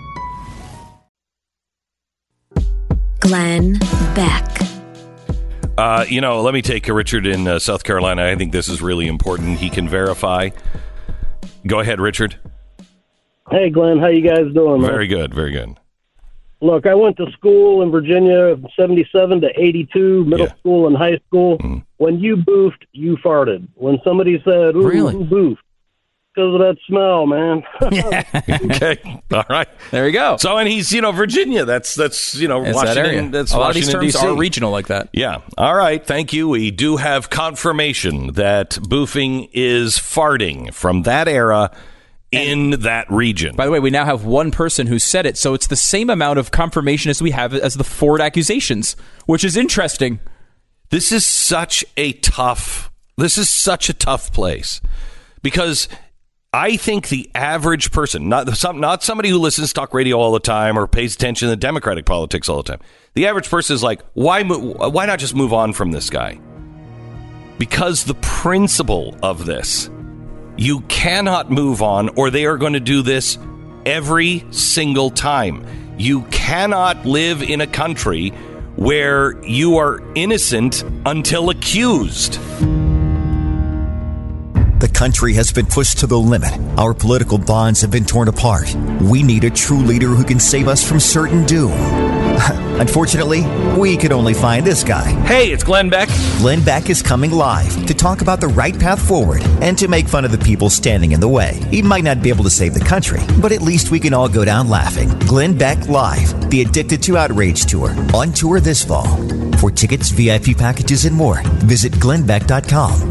A: Glenn Beck.
B: Uh, you know, let me take Richard in uh, South Carolina. I think this is really important. He can verify. Go ahead, Richard.
D: Hey, Glenn. How you guys doing, man?
B: Very good. Very good.
D: Look, I went to school in Virginia, seventy-seven to eighty-two, middle
B: Yeah.
D: school and high school.
B: Mm.
D: When you boofed, you farted. When somebody said, ooh,
C: Really?
D: who boofed? Because of that smell, man.
B: Okay. All right.
C: There you go.
B: So, and he's, you know, Virginia. That's, that's you know,
C: It's that area.
B: Washington. That's
C: a lot of these
B: Washington,
C: terms
B: D C.
C: are regional like that.
B: Yeah. All right. Thank you. We do have confirmation that boofing is farting from that era in that region.
C: By the way, we now have one person who said it, so it's the same amount of confirmation as we have as the Ford accusations, which is interesting.
B: This is such a tough, this is such a tough place because I think the average person, not some, not somebody who listens to talk radio all the time or pays attention to Democratic politics all the time. The average person is like, why, mo- why not just move on from this guy? Because the principle of this, you cannot move on or they are going to do this every single time. You cannot live in a country where you are innocent until accused.
E: The country has been pushed to the limit. Our political bonds have been torn apart. We need a true leader who can save us from certain doom. Unfortunately, we could only find this guy.
B: Hey, it's Glenn Beck.
E: Glenn Beck is coming live to talk about the right path forward and to make fun of the people standing in the way. He might not be able to save the country, but at least we can all go down laughing. Glenn Beck Live, the Addicted to Outrage Tour, on tour this fall. For tickets, V I P packages, and more, visit glenn beck dot com.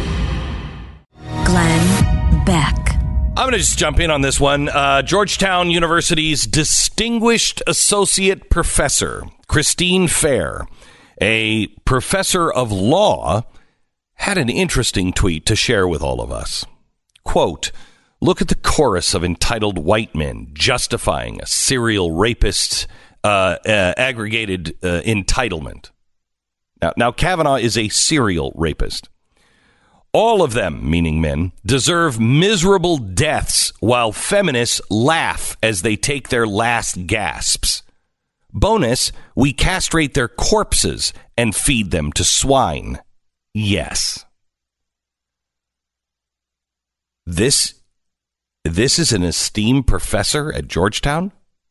A: Glenn Beck.
B: I'm going to just jump in on this one. Uh, Georgetown University's Distinguished Associate Professor, Christine Fair, a professor of law, had an interesting tweet to share with all of us. Quote, look at the chorus of entitled white men justifying a serial rapist's uh, uh, aggregated uh, entitlement. Now, now, Kavanaugh is a serial rapist. All of them, meaning men, deserve miserable deaths while feminists laugh as they take their last gasps. Bonus, we castrate their corpses and feed them to swine. Yes. This, this is an esteemed professor at Georgetown?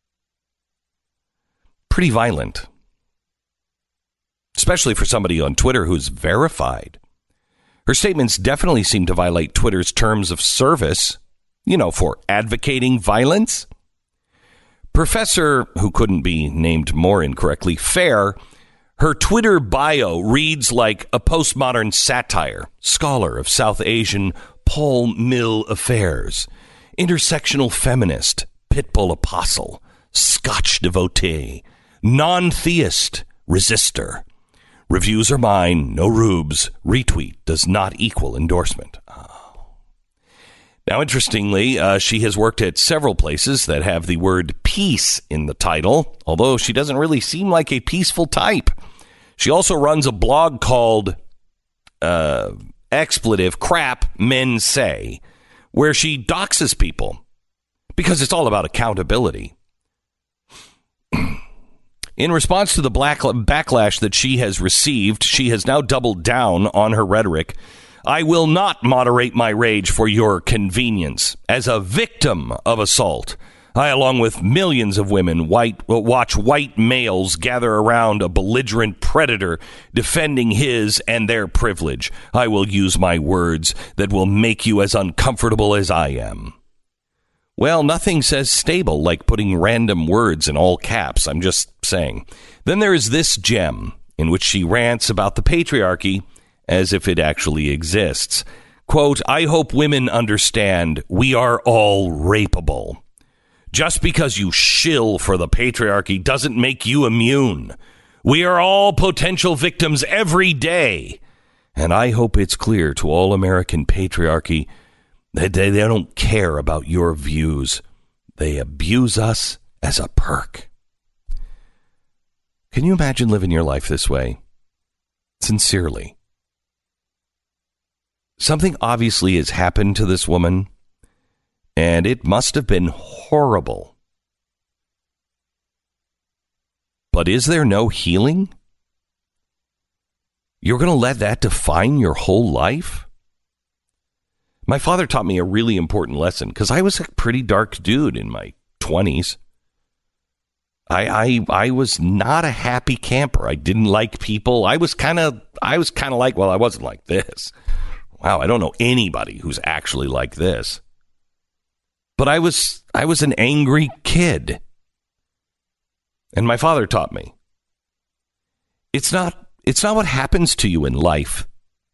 B: Pretty violent. Especially for somebody on Twitter who's verified. Her statements definitely seem to violate Twitter's terms of service, you know, for advocating violence. Professor, who couldn't be named more incorrectly, Fair, her Twitter bio reads like a postmodern satire, scholar of South Asian Paul Mill affairs, intersectional feminist, pitbull apostle, Scotch devotee, non-theist, resistor. Reviews are mine, no rubes. Retweet does not equal endorsement. Oh. Now, interestingly, uh, she has worked at several places that have the word peace in the title, although she doesn't really seem like a peaceful type. She also runs a blog called uh, Expletive Crap Men Say, where she doxes people because it's all about accountability. In response to the black backlash that she has received, she has now doubled down on her rhetoric. I will not moderate my rage for your convenience. As a victim of assault, I, along with millions of women, white, watch white males gather around a belligerent predator defending his and their privilege. I will use my words that will make you as uncomfortable as I am. Well, nothing says stable like putting random words in all caps. I'm just saying. Then there is this gem in which she rants about the patriarchy as if it actually exists. Quote, I hope women understand we are all rapeable. Just because you shill for the patriarchy doesn't make you immune. We are all potential victims every day. And I hope it's clear to all American patriarchy that they, they don't care about your views. They abuse us as a perk. Can you imagine living your life this way? Sincerely. Something obviously has happened to this woman, and it must have been horrible. But is there no healing? You're going to let that define your whole life? My father taught me a really important lesson because I was a pretty dark dude in my twenties. I, I I was not a happy camper. I didn't like people. I was kind of I was kind of like, well, I wasn't like this. Wow, I don't know anybody who's actually like this. But I was I was an angry kid. And my father taught me. It's not it's not what happens to you in life.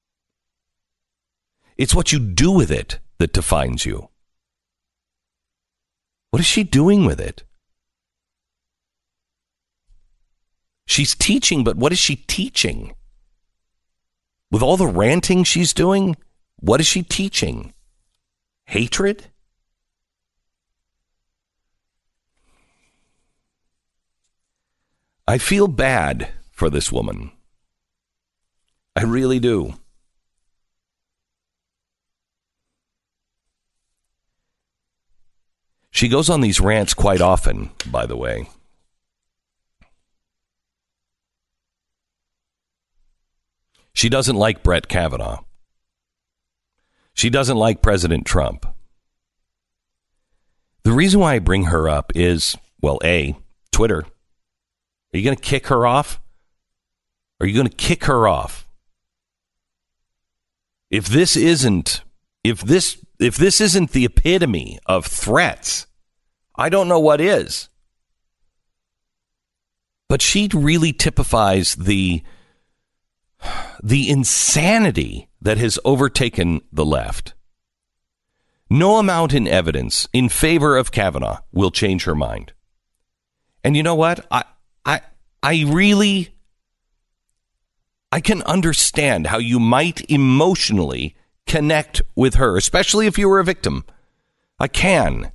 B: It's what you do with it that defines you. What is she doing with it? She's teaching, but what is she teaching? With all the ranting she's doing, what is she teaching? Hatred? I feel bad for this woman. I really do. She goes on these rants quite often, by the way. She doesn't like Brett Kavanaugh. She doesn't like President Trump. The reason why I bring her up is, well, A, Twitter. Are you going to kick her off? Are you going to kick her off? If this isn't, if this, if this isn't the epitome of threats, I don't know what is. But she really typifies the the insanity that has overtaken the left. No amount in evidence in favor of Kavanaugh will change her mind. And you know what? I I I really I can understand how you might emotionally connect with her, especially if you were a victim. I can.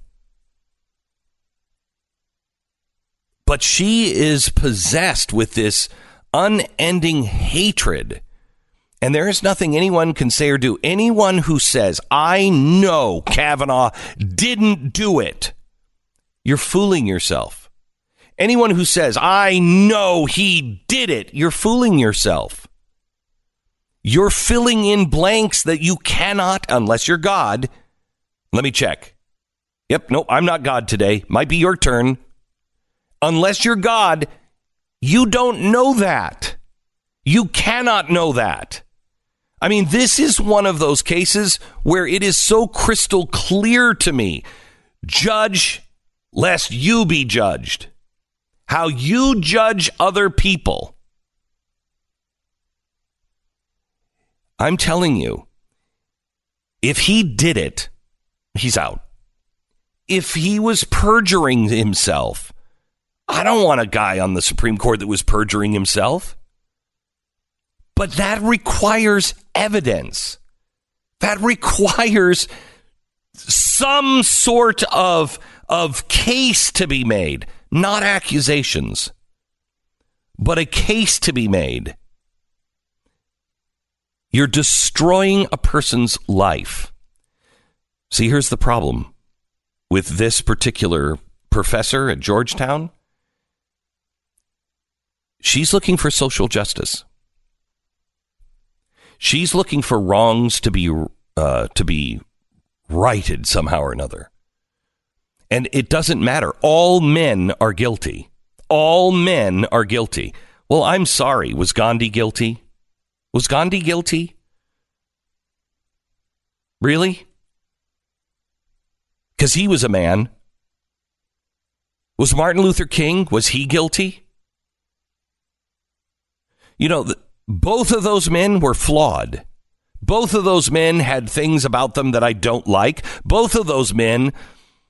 B: But she is possessed with this unending hatred. And there is nothing anyone can say or do. Anyone who says, I know Kavanaugh didn't do it, you're fooling yourself. Anyone who says, I know he did it, you're fooling yourself. You're filling in blanks that you cannot, unless you're God. Let me check. Yep, no, I'm not God today. Might be your turn. Unless you're God, you don't know that. You cannot know that. I mean, this is one of those cases where it is so crystal clear to me. Judge lest you be judged. How you judge other people. I'm telling you, if he did it, he's out. If he was perjuring himself, I don't want a guy on the Supreme Court that was perjuring himself. But that requires evidence. That requires some sort of, of case to be made. Not accusations, but a case to be made. You're destroying a person's life. See, here's the problem with this particular professor at Georgetown. She's looking for social justice. She's looking for wrongs to be uh, to be righted somehow or another. And it doesn't matter. All men are guilty. All men are guilty. Well, I'm sorry. Was Gandhi guilty? Was Gandhi guilty? Really? Because he was a man. Was Martin Luther King, was he guilty? You know, th- both of those men were flawed. Both of those men had things about them that I don't like. Both of those men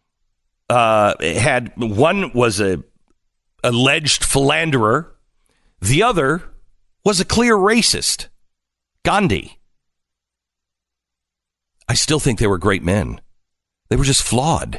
B: uh, had, one was a alleged philanderer, The other was a clear racist, Gandhi. I still think they were great men. They were just flawed.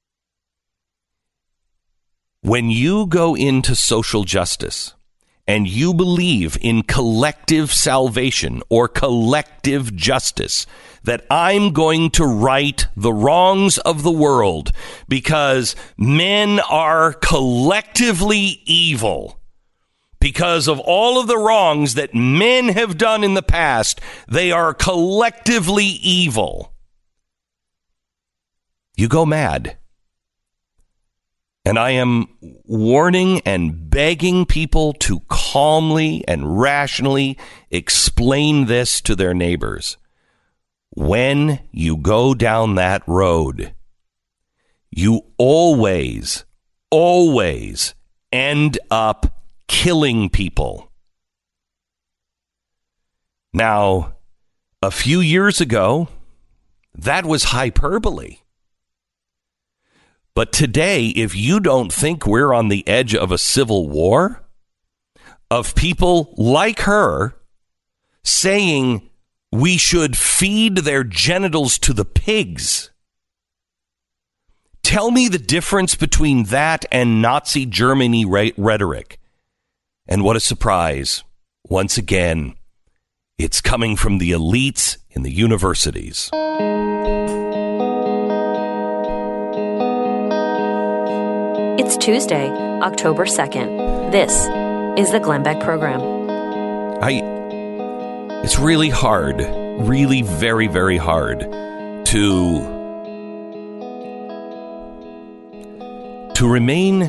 B: When you go into social justice and you believe in collective salvation or collective justice, that I'm going to right the wrongs of the world because men are collectively evil, because of all of the wrongs that men have done in the past, they are collectively evil. You go mad. And I am warning and begging people to calmly and rationally explain this to their neighbors. When you go down that road, you always, always end up killing people. Now, a few years ago, that was hyperbole. But today, if you don't think we're on the edge of a civil war, of people like her saying we should feed their genitals to the pigs, tell me the difference between that and Nazi Germany re- rhetoric. And what a surprise. Once again, it's coming from the elites in the universities.
A: It's Tuesday, October second. This is the Glenn Beck Program.
B: I, it's really hard, really very, very hard to, to remain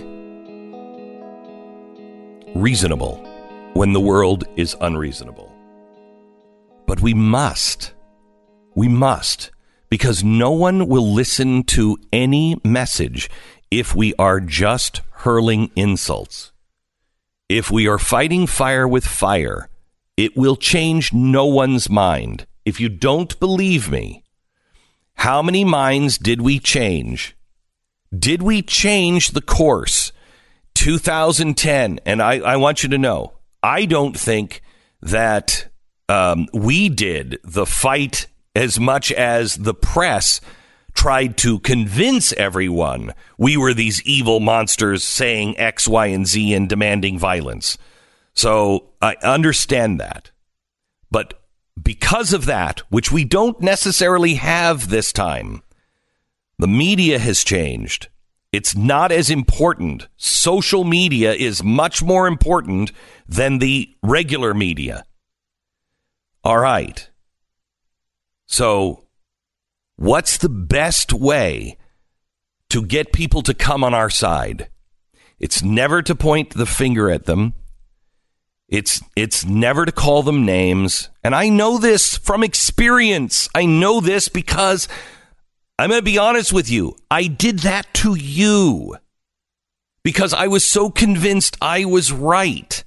B: reasonable when the world is unreasonable. But we must, we must, because no one will listen to any message if we are just hurling insults. If we are fighting fire with fire, it will change no one's mind. If you don't believe me, how many minds did we change? Did we change the course? two thousand ten, and I, I want you to know, I don't think that um, we did the fight as much as the press tried to convince everyone we were these evil monsters saying X, Y, and Z and demanding violence. So I understand that. But because of that, which we don't necessarily have this time, the media has changed. It's not as important. Social media is much more important than the regular media. All right. So what's the best way to get people to come on our side? It's never to point the finger at them. It's it's never to call them names. And I know this from experience. I know this because I'm going to be honest with you. I did that to you because I was so convinced I was right.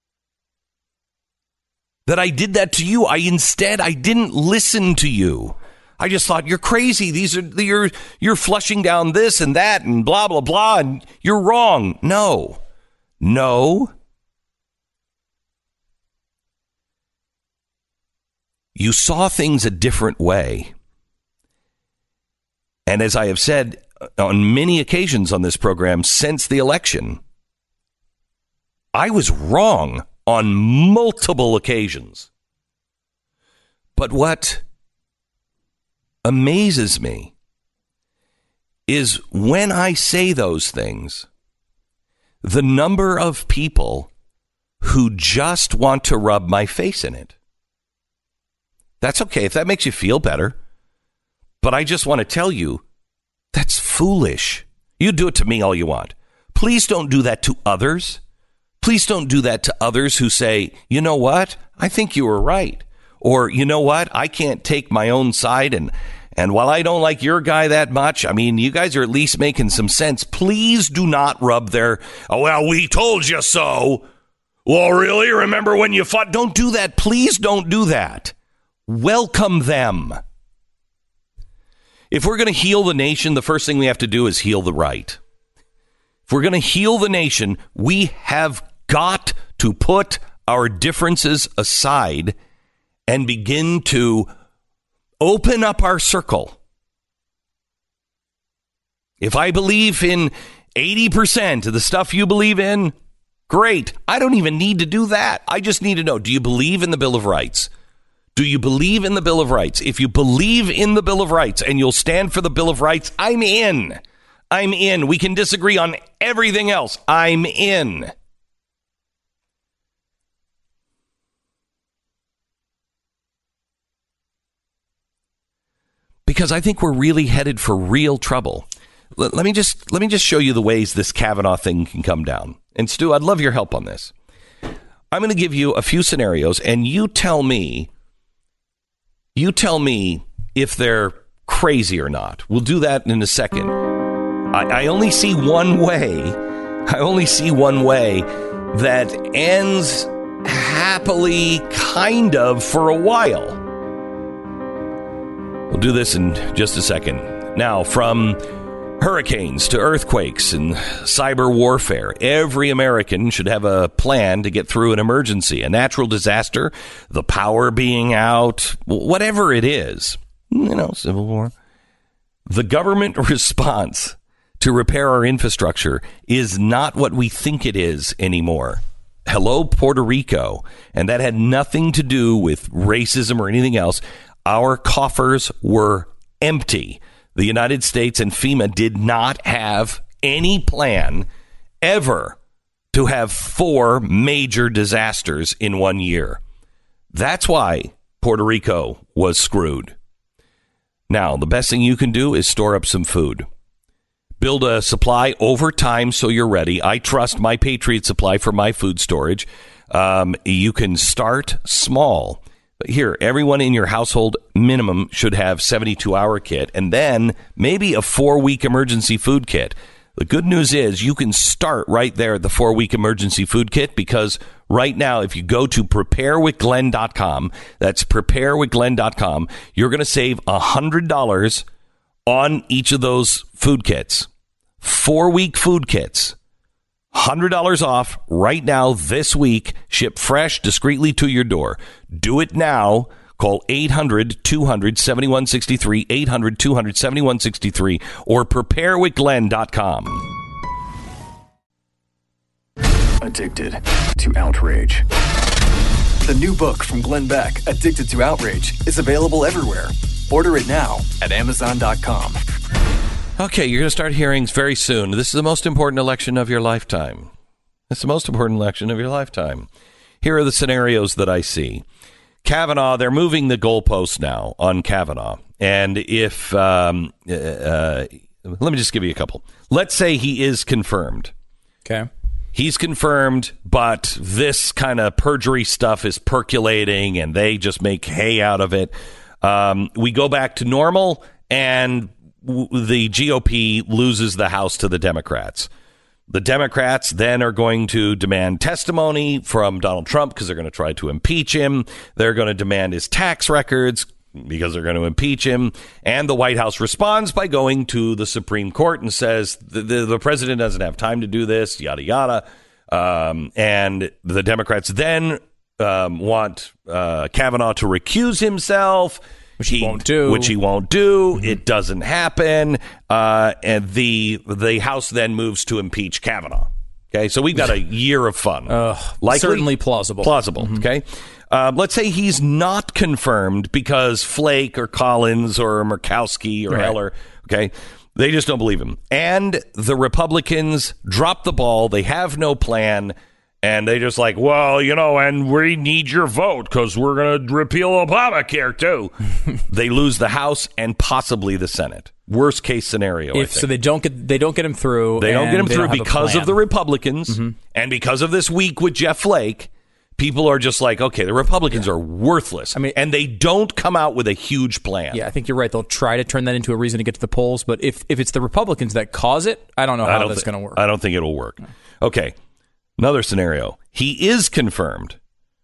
B: That I did that to you. I instead, I didn't listen to you. I just thought, you're crazy. These are you're you're flushing down this and that and blah, blah, blah. And you're wrong. No, no. You saw things a different way. And as I have said on many occasions on this program since the election, I was wrong on multiple occasions. But what amazes me is when I say those things, the number of people who just want to rub my face in it. That's okay if that makes you feel better. But I just want to tell you, that's foolish. You do it to me all you want. Please don't do that to others. Please don't do that to others who say, you know what? I think you were right. Or, you know what? I can't take my own side. And, and while I don't like your guy that much, I mean, you guys are at least making some sense. Please do not rub their, oh, well, we told you so. Well, really? Remember when you fought? Don't do that. Please don't do that. Welcome them. If we're going to heal the nation, the first thing we have to do is heal the right. If we're going to heal the nation, we have got to put our differences aside and begin to open up our circle. If I believe in eighty percent of the stuff you believe in, great. I don't even need to do that. I just need to know, do you believe in the Bill of Rights? Do you believe in the Bill of Rights? If you believe in the Bill of Rights and you'll stand for the Bill of Rights, I'm in. I'm in. We can disagree on everything else. I'm in. Because I think we're really headed for real trouble. Let, let me just let me just show you the ways this Kavanaugh thing can come down. And Stu, I'd love your help on this. I'm going to give you a few scenarios, and you tell me, you tell me if they're crazy or not. We'll do that in a second. I, I only see one way. I only see one way that ends happily, kind of, for a while. We'll do this in just a second. Now, from hurricanes to earthquakes and cyber warfare, every American should have a plan to get through an emergency, a natural disaster, the power being out, whatever it is, you know, civil war. The government response to repair our infrastructure is not what we think it is anymore. Hello, Puerto Rico. And that had nothing to do with racism or anything else. Our coffers were empty. The United States and FEMA did not have any plan ever to have four major disasters in one year. That's why Puerto Rico was screwed. Now, the best thing you can do is store up some food. Build a supply over time so you're ready. I trust my Patriot Supply for my food storage. Um, you can start small. Here, everyone in your household minimum should have seventy-two hour kit and then maybe a four-week emergency food kit. The good news is you can start right there at the four-week emergency food kit because right now, if you go to prepare with glenn dot com, that's prepare with glenn dot com, you're going to save one hundred dollars on each of those food kits. Four-week food kits. one hundred dollars off right now this week. Ship fresh discreetly to your door. Do it now. Call eight hundred two hundred seventy-one sixty-three, eight hundred two hundred seventy-one sixty-three, or prepare with glenn dot com.
F: Addicted to outrage. The new book from Glenn Beck, Addicted to Outrage, is available everywhere. Order it now at amazon dot com.
B: Okay, you're going to start hearings very soon. This is the most important election of your lifetime. It's the most important election of your lifetime. Here are the scenarios that I see. Kavanaugh, they're moving the goalposts now on Kavanaugh. And if, um, uh, let me just give you a couple. Let's say he is confirmed.
C: Okay.
B: He's confirmed, but this kind of perjury stuff is percolating and they just make hay out of it. Um, we go back to normal and the G O P loses the House to the Democrats. The Democrats then are going to demand testimony from Donald Trump because they're going to try to impeach him. They're going to demand his tax records because they're going to impeach him. And the White House responds by going to the Supreme Court and says the, the, the president doesn't have time to do this, yada, yada. Um, and the Democrats then um, want uh, Kavanaugh to recuse himself.
C: Which he, he won't do.
B: Which he won't do. Mm-hmm. It doesn't happen. Uh, and the the House then moves to impeach Kavanaugh. Okay, so we've got a year of fun.
C: Uh,
B: Likely?
C: Certainly plausible.
B: Plausible, mm-hmm. Okay. Uh, let's say he's not confirmed because Flake or Collins or Murkowski or
C: right.
B: Heller, okay, they just don't believe him. And the Republicans drop the ball. They have no plan. And they just like, well, you know, and we need your vote because we're going to repeal Obamacare, too. They lose the House and possibly the Senate. Worst case scenario,
C: if,
B: I think.
C: So they don't get they don't get him through.
B: They don't get him through because of the Republicans
C: mm-hmm.
B: and because of this week with Jeff Flake. People are just like, okay, the Republicans yeah. are worthless. I mean, and they don't come out with a huge plan.
C: Yeah, I think you're right. They'll try to turn that into a reason to get to the polls. But if, if it's the Republicans that cause it, I don't know how don't that's th- going to work.
B: I don't think it'll work. Okay. Another scenario. He is confirmed.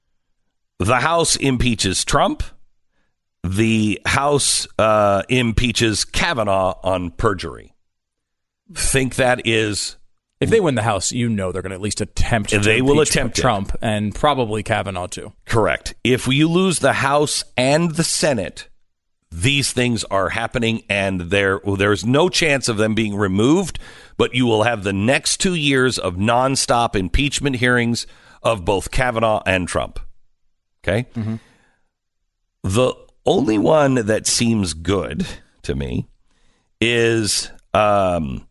B: The House impeaches Trump. The House uh, impeaches Kavanaugh on perjury. Think that is
C: If they win the House, you know they're going to at least attempt to
B: They will
C: impeach
B: attempt it.
C: Trump and probably Kavanaugh too.
B: Correct. If you lose the House and the Senate, these things are happening, and there there's no chance of them being removed, but you will have the next two years of nonstop impeachment hearings of both Kavanaugh and Trump. Okay? Mm-hmm. The only one that seems good to me is um,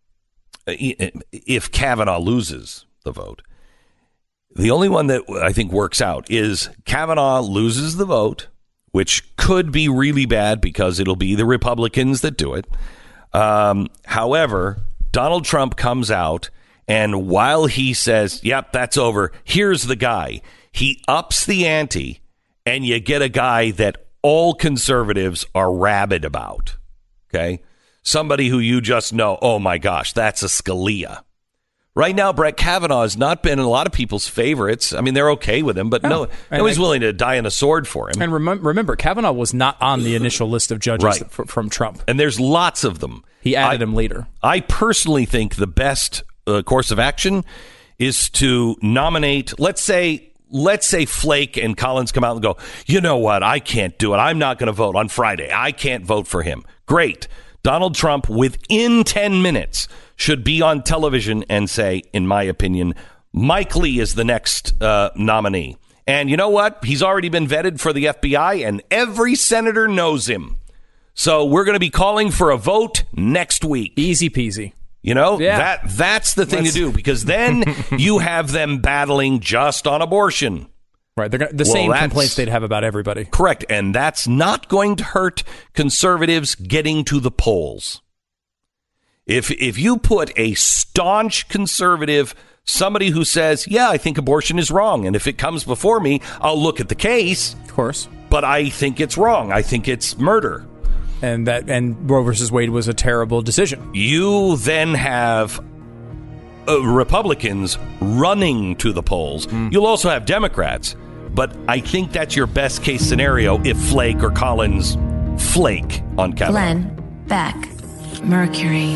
B: if Kavanaugh loses the vote. The only one that I think works out is Kavanaugh loses the vote, which could be really bad because it'll be the Republicans that do it. Um, however, Donald Trump comes out, and while he says, yep, that's over, here's the guy. He ups the ante, and you get a guy that all conservatives are rabid about. Okay? Somebody who you just know, oh my gosh, that's a Scalia. Right now, Brett Kavanaugh has not been in a lot of people's favorites. I mean, they're okay with him, but no,
C: and
B: nobody's
C: I,
B: willing to die on a sword for him.
C: And remember, remember, Kavanaugh was not on the initial list of judges
B: Right.
C: f- from Trump.
B: And there's lots of them.
C: He added
B: I,
C: him later.
B: I personally think the best uh, course of action is to nominate, let's say, let's say Flake and Collins come out and go, you know what, I can't do it. I'm not going to vote on Friday. I can't vote for him. Great. Donald Trump, within ten minutes, should be on television and say, in my opinion, Mike Lee is the next uh, nominee. And you know what? He's already been vetted for the F B I, and every senator knows him. So we're going to be calling for a vote next week.
C: Easy peasy.
B: You know,
C: Yeah.
B: that that's the thing
C: Let's-
B: to do, because then you have them battling just on abortion.
C: Right. They're gonna, the
B: Well,
C: same
B: that's-
C: complaints they'd have about everybody.
B: Correct. And that's not going to hurt conservatives getting to the polls. If if you put a staunch conservative, somebody who says, yeah, I think abortion is wrong, and if it comes before me, I'll look at the case,
C: Of course.
B: but I think it's wrong. I think it's murder.
C: And that and Roe versus Wade was a terrible decision.
B: You then have uh, Republicans running to the polls.
C: Mm.
B: You'll also have Democrats, but I think that's your best case scenario if Flake or Collins flake on Kavanaugh.
G: Glenn Beck, Mercury.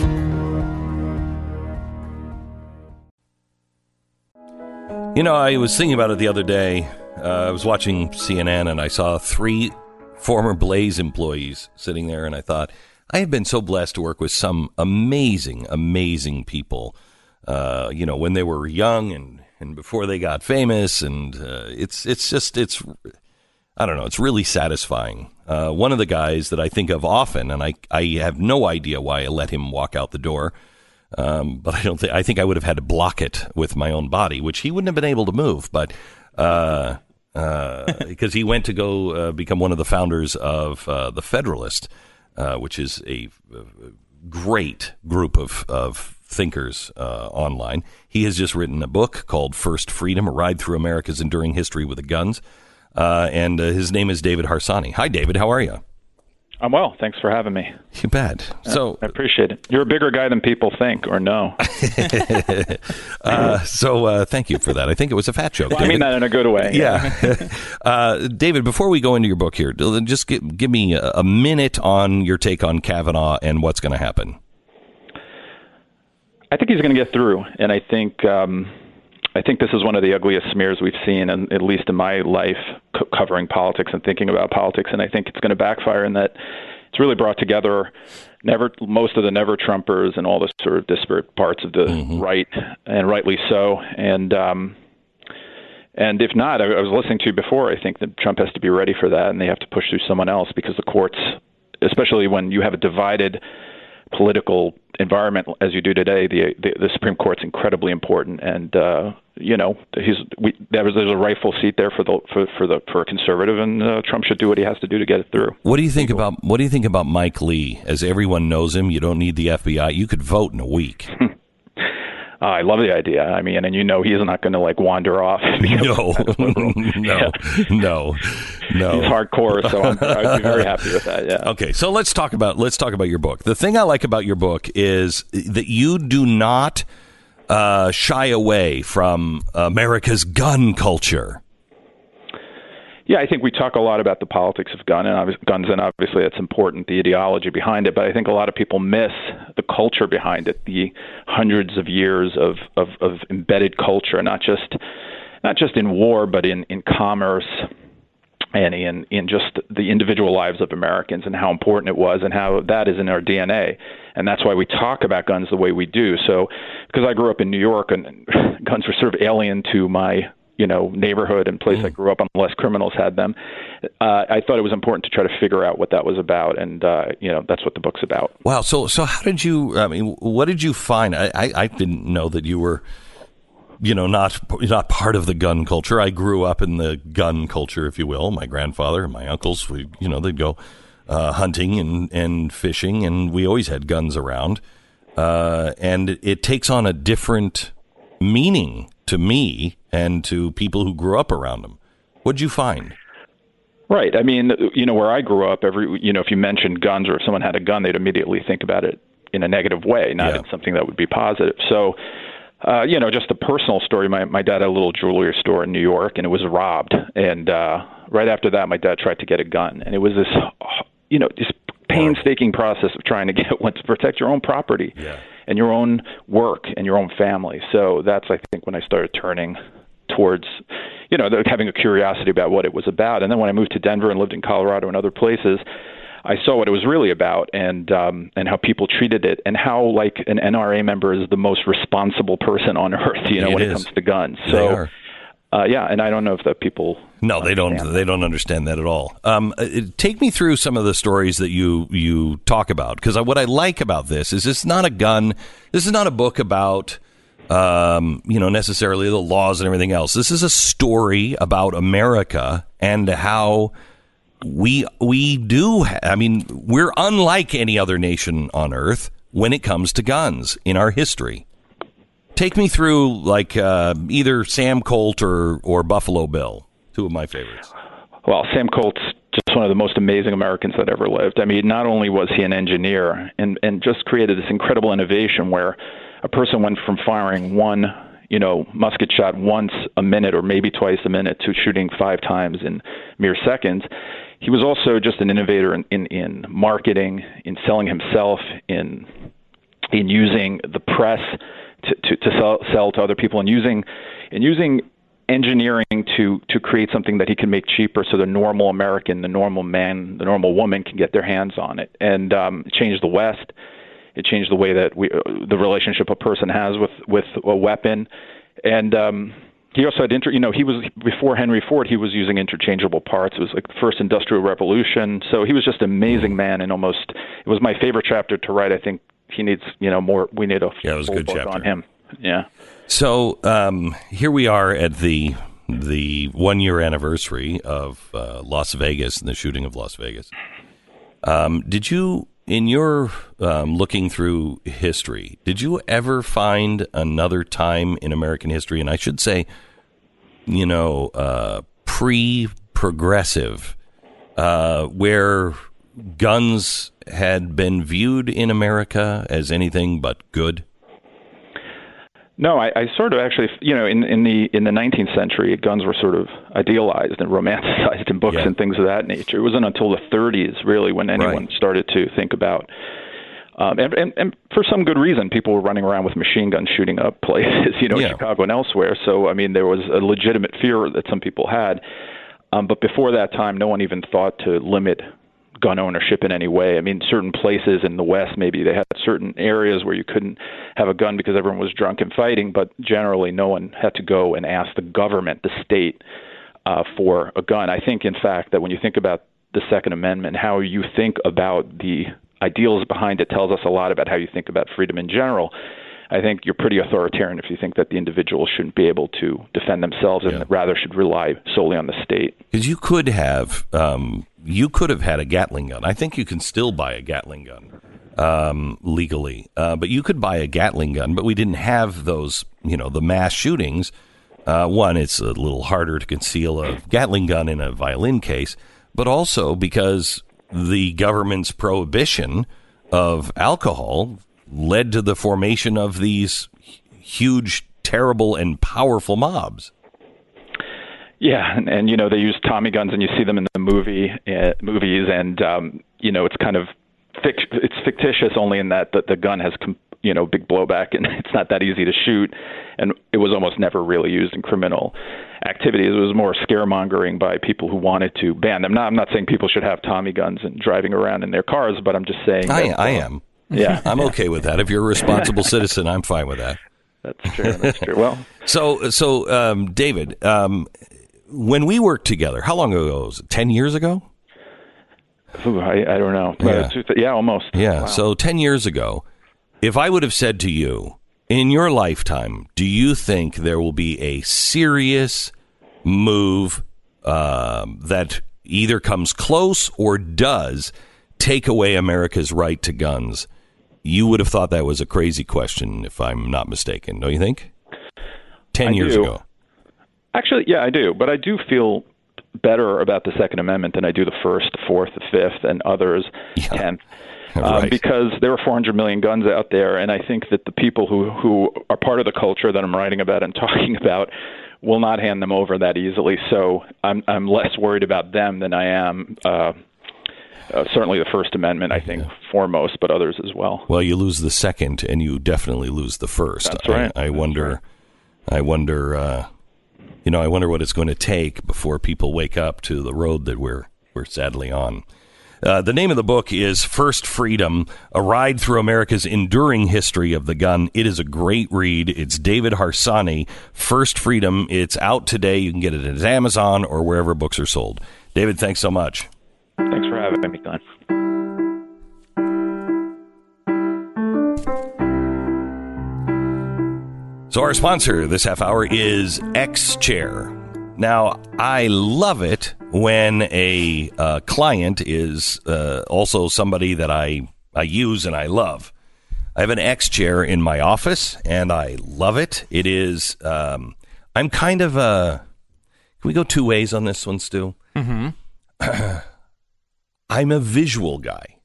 B: You know, I was thinking about it the other day. Uh, I was watching C N N and I saw three former Blaze employees sitting there, and I thought, I have been so blessed to work with some amazing, amazing people, uh, you know, when they were young and, and before they got famous. And uh, it's it's just, it's, I don't know, it's really satisfying. Uh, one of the guys that I think of often, and I, I have no idea why I let him walk out the door, um, but I don't think, I think I would have had to block it with my own body, which he wouldn't have been able to move. But, uh, uh, because he went to go uh, become one of the founders of uh, the Federalist, uh, which is a, a great group of, of thinkers uh, online. He has just written a book called First Freedom, A Ride Through America's Enduring History with the Guns. Uh, and uh, his name is David Harsanyi. Hi, David. How are you?
H: I'm well. Thanks for having me.
B: You bet. So
H: I appreciate it. You're a bigger guy than people think or know.
B: uh, so uh, thank you for that. I think it was a fat joke.
H: Well, I mean that in a good way.
B: Yeah. uh, David, before we go into your book here, just give, give me a, a minute on your take on Kavanaugh and what's going to happen.
H: I think he's going to get through, and I think um, I think this is one of the ugliest smears we've seen, and at least in my life, c- covering politics and thinking about politics. And I think it's going to backfire in that it's really brought together never most of the never Trumpers and all the sort of disparate parts of the mm-hmm. right, and rightly so. And um, and if not, I, I was listening to you before. I think that Trump has to be ready for that, and they have to push through someone else, because the courts, especially when you have a divided political environment as you do today, the the, the Supreme Court's incredibly important, and uh, you know he's we there was there's a rightful seat there for the for for the for a conservative, and uh, Trump should do what he has to do to get it through.
B: What do you think about what do you think about Mike Lee? As everyone knows him, you don't need the F B I. You could vote in a week.
H: Uh, I love the idea. I mean, and you know he's not going to like wander off.
B: No, no, no, no.
H: He's hardcore, so I'm, I'd be very happy with that. Yeah.
B: Okay, so let's talk about let's talk about your book. The thing I like about your book is that you do not uh, shy away from America's gun culture.
H: Yeah, I think we talk a lot about the politics of gun and obvi- guns, and obviously that's important, the ideology behind it. But I think a lot of people miss the culture behind it, the hundreds of years of, of, of embedded culture, not just not just in war, but in, in commerce and in, in just the individual lives of Americans, and how important it was, and how that is in our D N A. And that's why we talk about guns the way we do. So, because I grew up in New York, and guns were sort of alien to my you know, neighborhood and place mm. I grew up, unless criminals had them. Uh, I thought it was important to try to figure out what that was about, and uh, you know, that's what the book's about.
B: Wow. So, so how did you? I mean, what did you find? I, I, I didn't know that you were, you know, not not part of the gun culture. I grew up in the gun culture, if you will. My grandfather and my uncles, we, you know, they'd go uh, hunting and and fishing, and we always had guns around. Uh, and it, it takes on a different meaning to me and to people who grew up around them. What'd you find?
H: Right. I mean, you know, where I grew up, every you know, if you mentioned guns or if someone had a gun, they'd immediately think about it in a negative way, not yeah. in something that would be positive. So, uh, you know, just a personal story. My my dad had a little jewelry store in New York, and it was robbed. And uh, right after that, my dad tried to get a gun, and it was this, you know, this painstaking process of trying to get one to protect your own property. Yeah. And your own work and your own family. So that's, I think, when I started turning towards, you know, having a curiosity about what it was about. And then when I moved to Denver and lived in Colorado and other places, I saw what it was really about, and um, and how people treated it, and how, like, an N R A member is the most responsible person on earth, you know, it when is. It comes to guns. So, they are. Uh, yeah, and I don't know if that people.
B: No, they don't.
H: That.
B: They don't understand that at all. Um, take me through some of the stories that you you talk about, because what I like about this is it's not a gun. This is not a book about, um, you know, necessarily the laws and everything else. This is a story about America and how we we do. Ha- I mean, we're unlike any other nation on earth when it comes to guns in our history. Take me through, like, uh, either Sam Colt or, or Buffalo Bill, two of my favorites.
H: Well, Sam Colt's just one of the most amazing Americans that ever lived. I mean, not only was he an engineer and, and just created this incredible innovation where a person went from firing one, you know, musket shot once a minute or maybe twice a minute to shooting five times in mere seconds. He was also just an innovator in, in, in marketing, in selling himself, in in using the press To, to, to sell, sell to other people, and using and using engineering to, to create something that he can make cheaper, so the normal American, the normal man, the normal woman can get their hands on it. And um, it changed the West. It changed the way that we, uh, the relationship a person has with, with a weapon. And um, he also had, inter, you know, he was before Henry Ford. He was using interchangeable parts. It was like the first industrial revolution. So he was just an amazing man, and almost it was my favorite chapter to write. I think. He needs, you know, more. We need a
B: yeah, it was a good
H: book
B: chapter
H: on him. Yeah.
B: So um, here we are at the the one year anniversary of uh, Las Vegas and the shooting of Las Vegas. Um, did you, in your um, looking through history, did you ever find another time in American history, and I should say, you know, uh, pre-progressive, uh, where guns had been viewed in America as anything but good?
H: No, I, I sort of actually, you know, in, in the in the nineteenth century, guns were sort of idealized and romanticized in books yeah. and things of that nature. It wasn't until the thirties, really, when anyone right. started to think about, um, and, and, and for some good reason, people were running around with machine guns shooting up places, you know, yeah. Chicago and elsewhere. So, I mean, there was a legitimate fear that some people had. Um, but before that time, no one even thought to limit gun ownership in any way. I mean, certain places in the West, maybe they had certain areas where you couldn't have a gun because everyone was drunk and fighting, but generally no one had to go and ask the government, the state, uh, for a gun. I think, in fact, that when you think about the Second Amendment, how you think about the ideals behind it tells us a lot about how you think about freedom in general. I think you're pretty authoritarian if you think that the individual shouldn't be able to defend themselves and yeah. rather should rely solely on the state.
B: Because you could have, um, you could have had a Gatling gun. I think you can still buy a Gatling gun um, legally, uh, but you could buy a Gatling gun. But we didn't have those, you know, the mass shootings. Uh, one, it's a little harder to conceal a Gatling gun in a violin case, but also because the government's prohibition of alcohol led to the formation of these huge, terrible, and powerful mobs.
H: Yeah, and, and you know they use Tommy guns, and you see them in the movie uh, movies, and um, you know it's kind of fict- it's fictitious only in that the, the gun has com- you know big blowback, and it's not that easy to shoot, and it was almost never really used in criminal activities. It was more scaremongering by people who wanted to ban them. Now, I'm not saying people should have Tommy guns and driving around in their cars, but I'm just saying.
B: I,
H: that,
B: I
H: uh,
B: am.
H: Yeah,
B: I'm okay with that. If you're a responsible citizen, I'm fine with that.
H: That's true. That's true. Well,
B: so so um, David. Um, When we worked together, how long ago was it? Ten years ago?
H: Ooh, I, I don't know.
B: Yeah.
H: Uh, yeah, almost.
B: Yeah.
H: Wow.
B: So ten years ago, if I would have said to you, in your lifetime, do you think there will be a serious move um, that either comes close or does take away America's right to guns? You would have thought that was a crazy question, if I'm not mistaken. Don't you think? Ten
H: I
B: years
H: do.
B: ago.
H: Actually, yeah, I do. But I do feel better about the Second Amendment than I do the First, the Fourth, the Fifth, and others,
B: yeah.
H: tenth.
B: Right.
H: Um, because there are four hundred million guns out there, and I think that the people who, who are part of the culture that I'm writing about and talking about will not hand them over that easily. So I'm I'm less worried about them than I am uh, uh, certainly the First Amendment, I think, yeah. foremost, but others as well.
B: Well, you lose the second, and you definitely lose the first.
H: That's right.
B: I, I wonder,
H: right.
B: I wonder, uh, you know, I wonder what it's going to take before people wake up to the road that we're we're sadly on. Uh, the name of the book is First Freedom, A Ride Through America's Enduring History of the Gun. It is a great read. It's David Harsanyi, First Freedom. It's out today. You can get it at Amazon or wherever books are sold. David, thanks so much.
H: Thanks for having me, Glenn.
B: So our sponsor this half hour is X-Chair. Now, I love it when a uh, client is uh, also somebody that I, I use and I love. I have an X-Chair in my office, and I love it. It is, um, I'm kind of a, can we go two ways on this one, Stu?
C: Mm-hmm.
B: I'm a visual guy.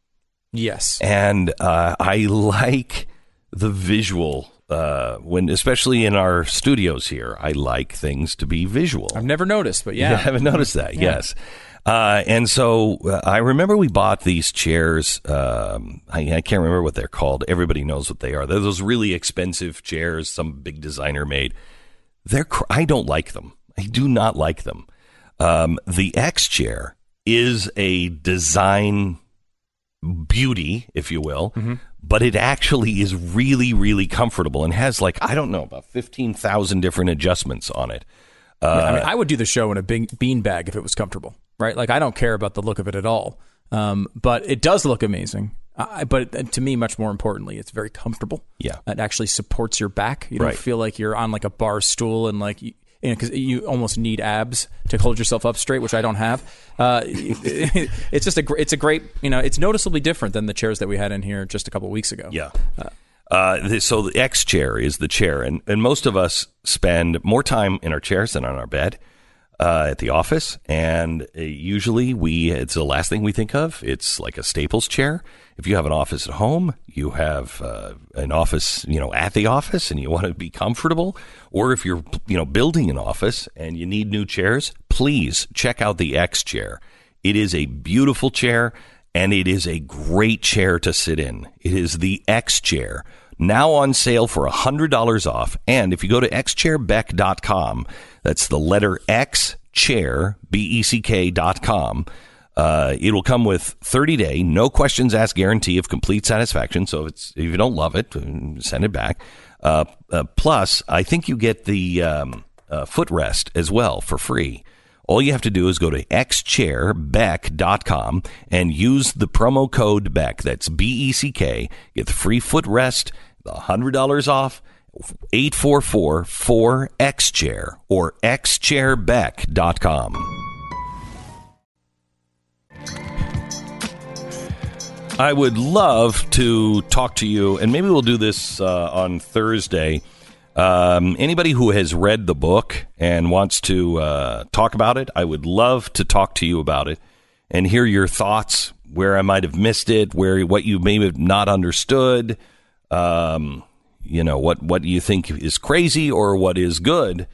C: Yes.
B: And uh, I like the visual Uh, when, especially in our studios here, I like things to be visual.
C: I've never noticed, but yeah.
B: You haven't noticed that,
C: yeah.
B: yes. Uh, and so uh, I remember we bought these chairs. Um, I, I can't remember what they're called. Everybody knows what they are. They're those really expensive chairs some big designer made. They're cr- I don't like them. I do not like them. Um, the X-Chair is a design beauty, if you will, mm-hmm. but it actually is really, really comfortable and has like, I don't know, about fifteen thousand different adjustments on it. Uh,
C: yeah, I mean, I would do the show in a big bean bag if it was comfortable, right? Like, I don't care about the look of it at all. Um, but it does look amazing. Uh, but to me, much more importantly, it's very comfortable.
B: Yeah.
C: It actually supports your back. You don't
B: right.
C: feel like you're on like a bar stool and like, you, you know, because you almost need abs to hold yourself up straight, which I don't have. Uh, it, it's just a it's a great, you know, it's noticeably different than the chairs that we had in here just a couple of weeks ago.
B: Yeah. Uh, uh, the, so the X chair is the chair, and, and most of us spend more time in our chairs than on our bed uh, at the office, and uh, usually we it's the last thing we think of. It's like a Staples chair. If you have an office at home, you have uh, an office, you know, at the office, and you want to be comfortable, or if you're, you know, building an office and you need new chairs, please check out the X chair. It is a beautiful chair, and it is a great chair to sit in. It is the X chair, now on sale for one hundred dollars off. And if you go to x chair beck dot com, that's the letter X chair, B E C K dot com. Uh, it will come with thirty day, no questions asked guarantee of complete satisfaction. So if, it's, if you don't love it, send it back. Uh, uh, plus, I think you get the um, uh, footrest as well for free. All you have to do is go to x chair beck dot com and use the promo code Beck. That's B E C K. Get the free footrest, the one hundred dollars off, eight four four, four X chair or x chair beck dot com. I would love to talk to you, and maybe we'll do this uh, on Thursday. Um, anybody who has read the book and wants to uh, talk about it, I would love to talk to you about it and hear your thoughts, where I might have missed it, where what you may have not understood, um, you know, what, what you think is crazy or what is good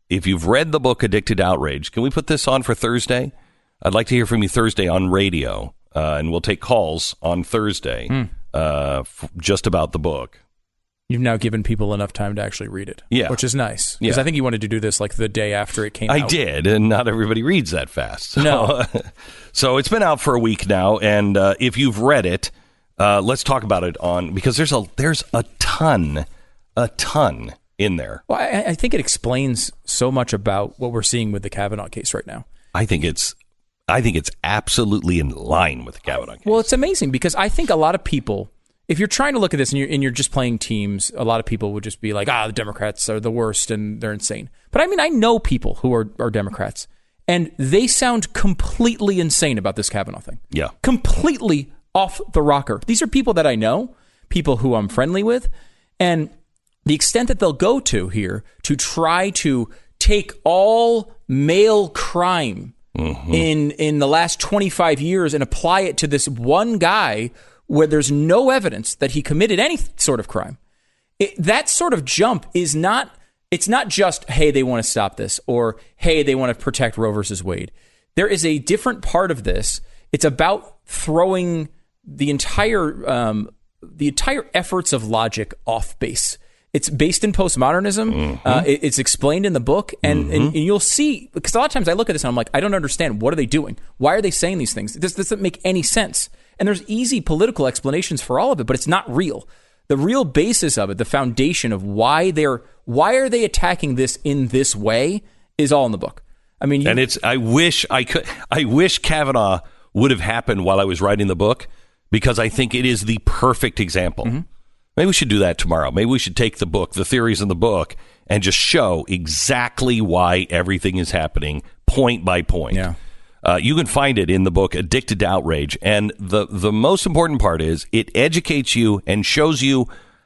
B: if you've read the book Addicted to Outrage, can we put this on for Thursday? I'd like to hear from you Thursday on radio, uh, and we'll take calls on Thursday mm. uh, f- just about the book.
C: You've now given people enough time to actually read it,
B: yeah.
C: which is nice. Because
B: yeah.
C: I think you wanted to do this like the day after it came
B: I
C: out.
B: I did, and not everybody reads that fast. So,
C: no.
B: So it's been out for a week now, and uh, if you've read it, uh, let's talk about it on, because there's a there's a ton, a ton in there.
C: Well, I, I think it explains so much about what we're seeing with the Kavanaugh case right now.
B: I think it's I think it's absolutely in line with the Kavanaugh case.
C: Well, it's amazing because I think a lot of people, if you're trying to look at this and you're, and you're just playing teams, a lot of people would just be like, ah, the Democrats are the worst and they're insane. But I mean, I know people who are, are Democrats, and they sound completely insane about this Kavanaugh thing.
B: Yeah.
C: Completely off the rocker. These are people that I know, people who I'm friendly with, and the extent that they'll go to here to try to take all male crime mm-hmm. in in the last twenty-five years and apply it to this one guy where there's no evidence that he committed any sort of crime. It, that sort of jump is not, it's not just, hey, they want to stop this, or hey, they want to protect Roe versus Wade. There is a different part of this. It's about throwing the entire um, the entire efforts of logic off base. It's based in postmodernism. Mm-hmm. Uh, it, it's explained in the book. And, mm-hmm. and, and you'll see, because a lot of times I look at this and I'm like, I don't understand. What are they doing? Why are they saying these things? This doesn't make any sense. And there's easy political explanations for all of it, but it's not real. The real basis of it, the foundation of why they're, why are they attacking this in this way is all in the book. I mean, you,
B: and it's, I wish I could, I wish Kavanaugh would have happened while I was writing the book, because I think it is the perfect example. Mm-hmm. Maybe we should do that tomorrow. Maybe we should take the book, the theories in the book, and just show exactly why everything is happening point by point.
C: Yeah.
B: Uh, you can find it in the book Addicted to Outrage. And the, the most important part is it educates you and shows you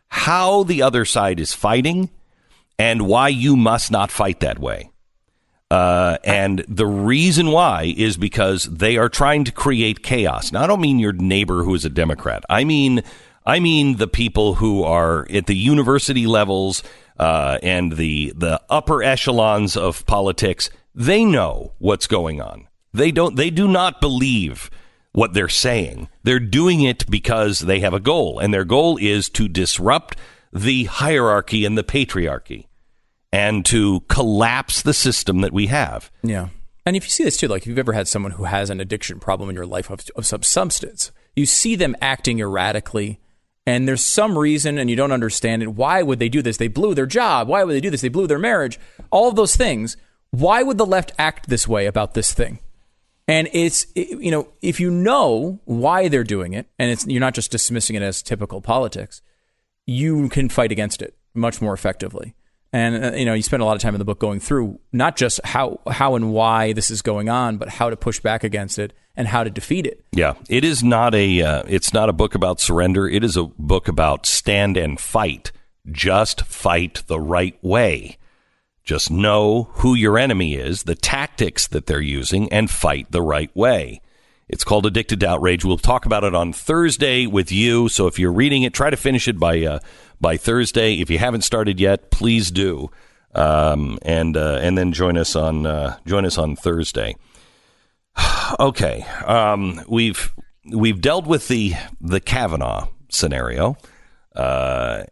B: how the other side is fighting and why you must not fight that way. Uh, and the reason why is because they are trying to create chaos. Now, I don't mean your neighbor who is a Democrat. I mean... I mean the people who are at the university levels uh, and the the upper echelons of politics. They know what's going on. They don't. They do not believe what they're saying. They're doing it because they have a goal, and their goal is to disrupt the hierarchy and the patriarchy, and to collapse the system that we have.
C: Yeah. And if you see this too, like if you've ever had someone who has an addiction problem in your life of, of some substance, you see them acting erratically. And there's some reason, and you don't understand it. Why would they do this? They blew their job. Why would they do this? They blew their marriage. All of those things. Why would the left act this way about this thing? And it's, you know, if you know why they're doing it, and it's you're not just dismissing it as typical politics, you can fight against it much more effectively. And, uh, you know, you spend a lot of time in the book going through not just how how and why this is going on, but how to push back against it and how to defeat it.
B: Yeah, it is not a uh, it's not a book about surrender. It is a book about stand and fight. Just fight the right way. Just know who your enemy is, the tactics that they're using, and fight the right way. It's called Addicted to Outrage. We'll talk about it on Thursday with you. So if you're reading it, try to finish it by uh, by Thursday. If you haven't started yet, please do, um, and uh, and then join us on uh, join us on Thursday. Okay, um, we've we've dealt with the the Kavanaugh scenario, uh,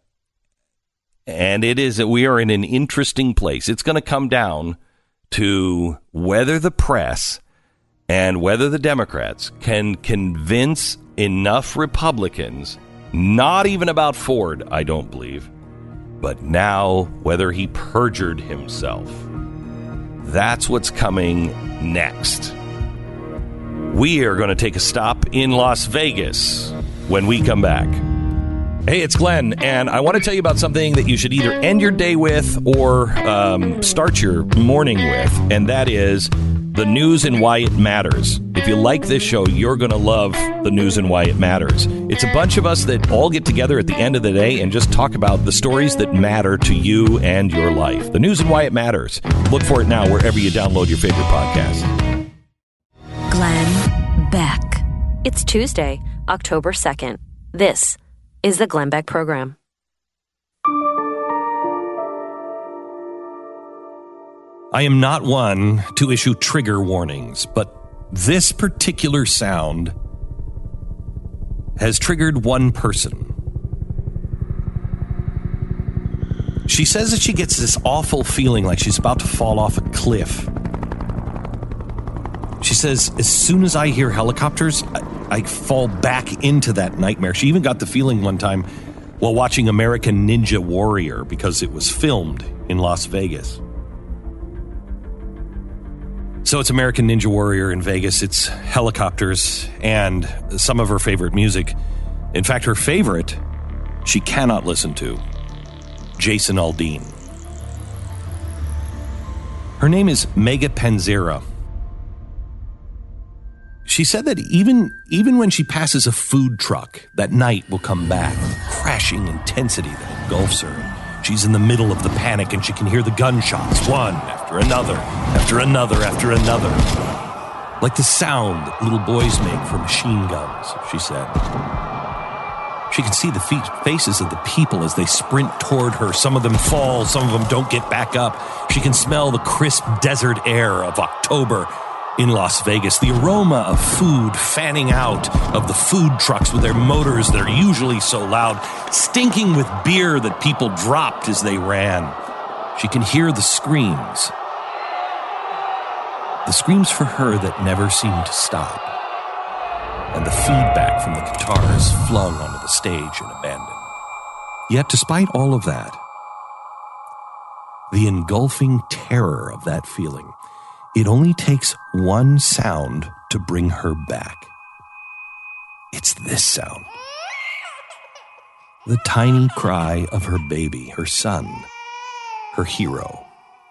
B: and it is that we are in an interesting place. It's going to come down to whether the press and whether the Democrats can convince enough Republicans, not even about Ford, I don't believe, but now whether he perjured himself. That's what's coming next. We are going to take a stop in Las Vegas when we come back. Hey, it's Glenn, and I want to tell you about something that you should either end your day with or um, start your morning with, and that is the news and why it matters. If you like this show, you're going to love the news and why it matters. It's a bunch of us that all get together at the end of the day and just talk about the stories that matter to you and your life. The news and why it matters. Look for it now wherever you download your favorite podcast.
G: Glenn Beck.
A: It's Tuesday, October second. This is the Glenn Beck Program.
B: I am not one to issue trigger warnings, but this particular sound has triggered one person. She says that she gets this awful feeling like she's about to fall off a cliff. She says, as soon as I hear helicopters, I, I fall back into that nightmare. She even got the feeling one time while watching American Ninja Warrior because it was filmed in Las Vegas. So it's American Ninja Warrior in Vegas. It's helicopters and some of her favorite music. In fact, her favorite, she cannot listen to. Jason Aldean. Her name is Mega Panzera. She said that even, even when she passes a food truck, that night will come back, crashing intensity that engulfs her. She's in the middle of the panic and she can hear the gunshots, one after another, after another, after another. Like the sound that little boys make for machine guns, she said. She can see the fe- faces of the people as they sprint toward her. Some of them fall, some of them don't get back up. She can smell the crisp desert air of October in Las Vegas, the aroma of food fanning out of the food trucks with their motors that are usually so loud, stinking with beer that people dropped as they ran. She can hear the screams. The screams for her that never seem to stop. And the feedback from the guitars flung onto the stage and abandoned. Yet, despite all of that, the engulfing terror of that feeling, it only takes one sound to bring her back. It's this sound. The tiny cry of her baby, her son, her hero.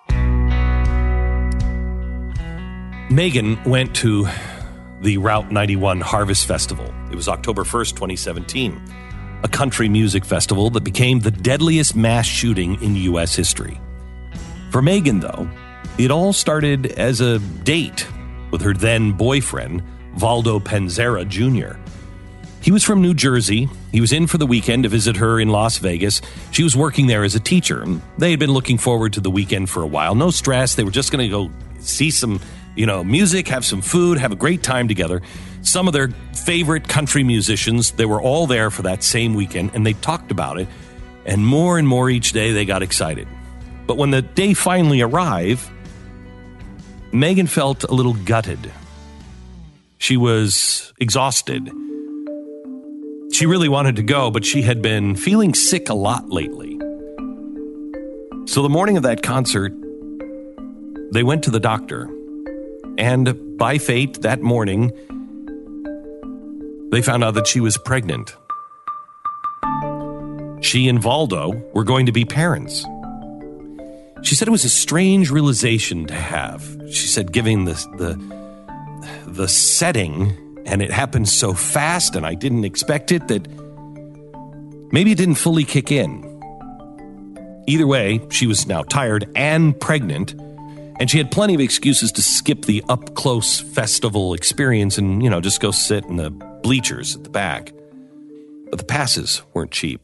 B: Megan went to the Route ninety-one Harvest Festival. It was October first, twenty seventeen, a country music festival that became the deadliest mass shooting in U S history. For Megan, though, it all started as a date with her then boyfriend, Valdo Panzera Junior He was from New Jersey. He was in for the weekend to visit her in Las Vegas. She was working there as a teacher. They had been looking forward to the weekend for a while. No stress. They were just going to go see some, you know, music, have some food, have a great time together. Some of their favorite country musicians, they were all there for that same weekend, and they talked about it. And more and more each day, they got excited. But when the day finally arrived, Megan felt a little gutted. She was exhausted. She really wanted to go, but she had been feeling sick a lot lately. So the morning of that concert, they went to the doctor. And by fate, that morning, they found out that she was pregnant. She and Valdo were going to be parents. She said it was a strange realization to have. She said, given the, the, the setting, and it happened so fast, and I didn't expect it, that maybe it didn't fully kick in. Either way, she was now tired and pregnant, and she had plenty of excuses to skip the up-close festival experience and, you know, just go sit in the bleachers at the back. But the passes weren't cheap.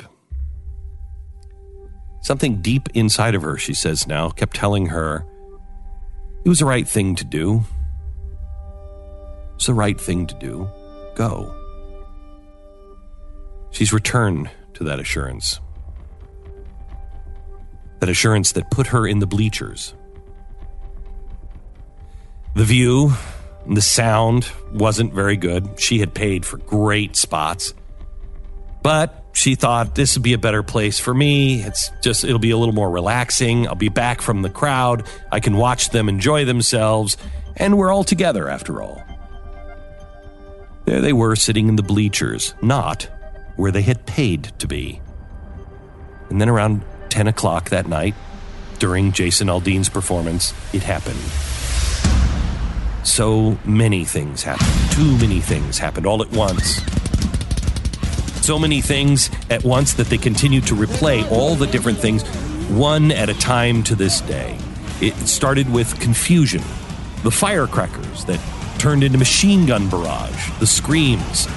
B: Something deep inside of her, she says now, kept telling her it was the right thing to do. It's the right thing to do. Go. She's returned to that assurance. That assurance that put her in the bleachers. The view and the sound wasn't very good. She had paid for great spots. But she thought this would be a better place for me. It's just, it'll be a little more relaxing. I'll be back from the crowd. I can watch them enjoy themselves. And we're all together after all. There they were sitting in the bleachers, not where they had paid to be. And then around ten o'clock that night, during Jason Aldean's performance, it happened. So many things happened. Too many things happened all at once. So many things at once that they continue to replay all the different things, one at a time to this day. It started with confusion, the firecrackers that turned into machine gun barrage, the screams.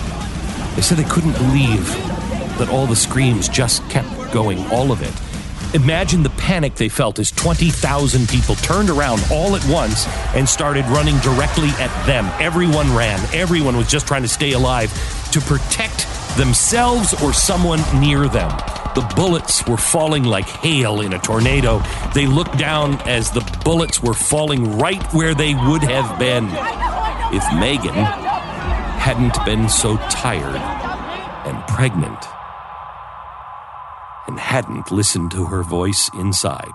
B: They said they couldn't believe that all the screams just kept going, all of it. Imagine the panic they felt as twenty thousand people turned around all at once and started running directly at them. Everyone ran. Everyone was just trying to stay alive to protect themselves or someone near them. The bullets were falling like hail in a tornado. They looked down as the bullets were falling right where they would have been if Megan hadn't been so tired and pregnant and hadn't listened to her voice inside.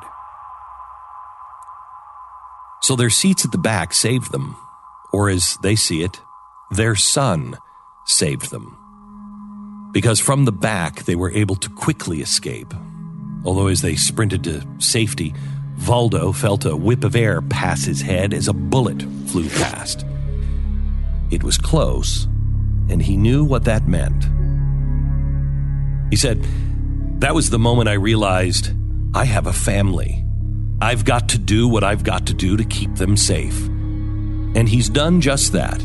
B: So their seats at the back saved them, or as they see it, their son saved them. Because from the back, they were able to quickly escape. Although as they sprinted to safety, Valdo felt a whip of air pass his head as a bullet flew past. It was close, and he knew what that meant. He said, "That was the moment I realized I have a family. I've got to do what I've got to do to keep them safe." And he's done just that.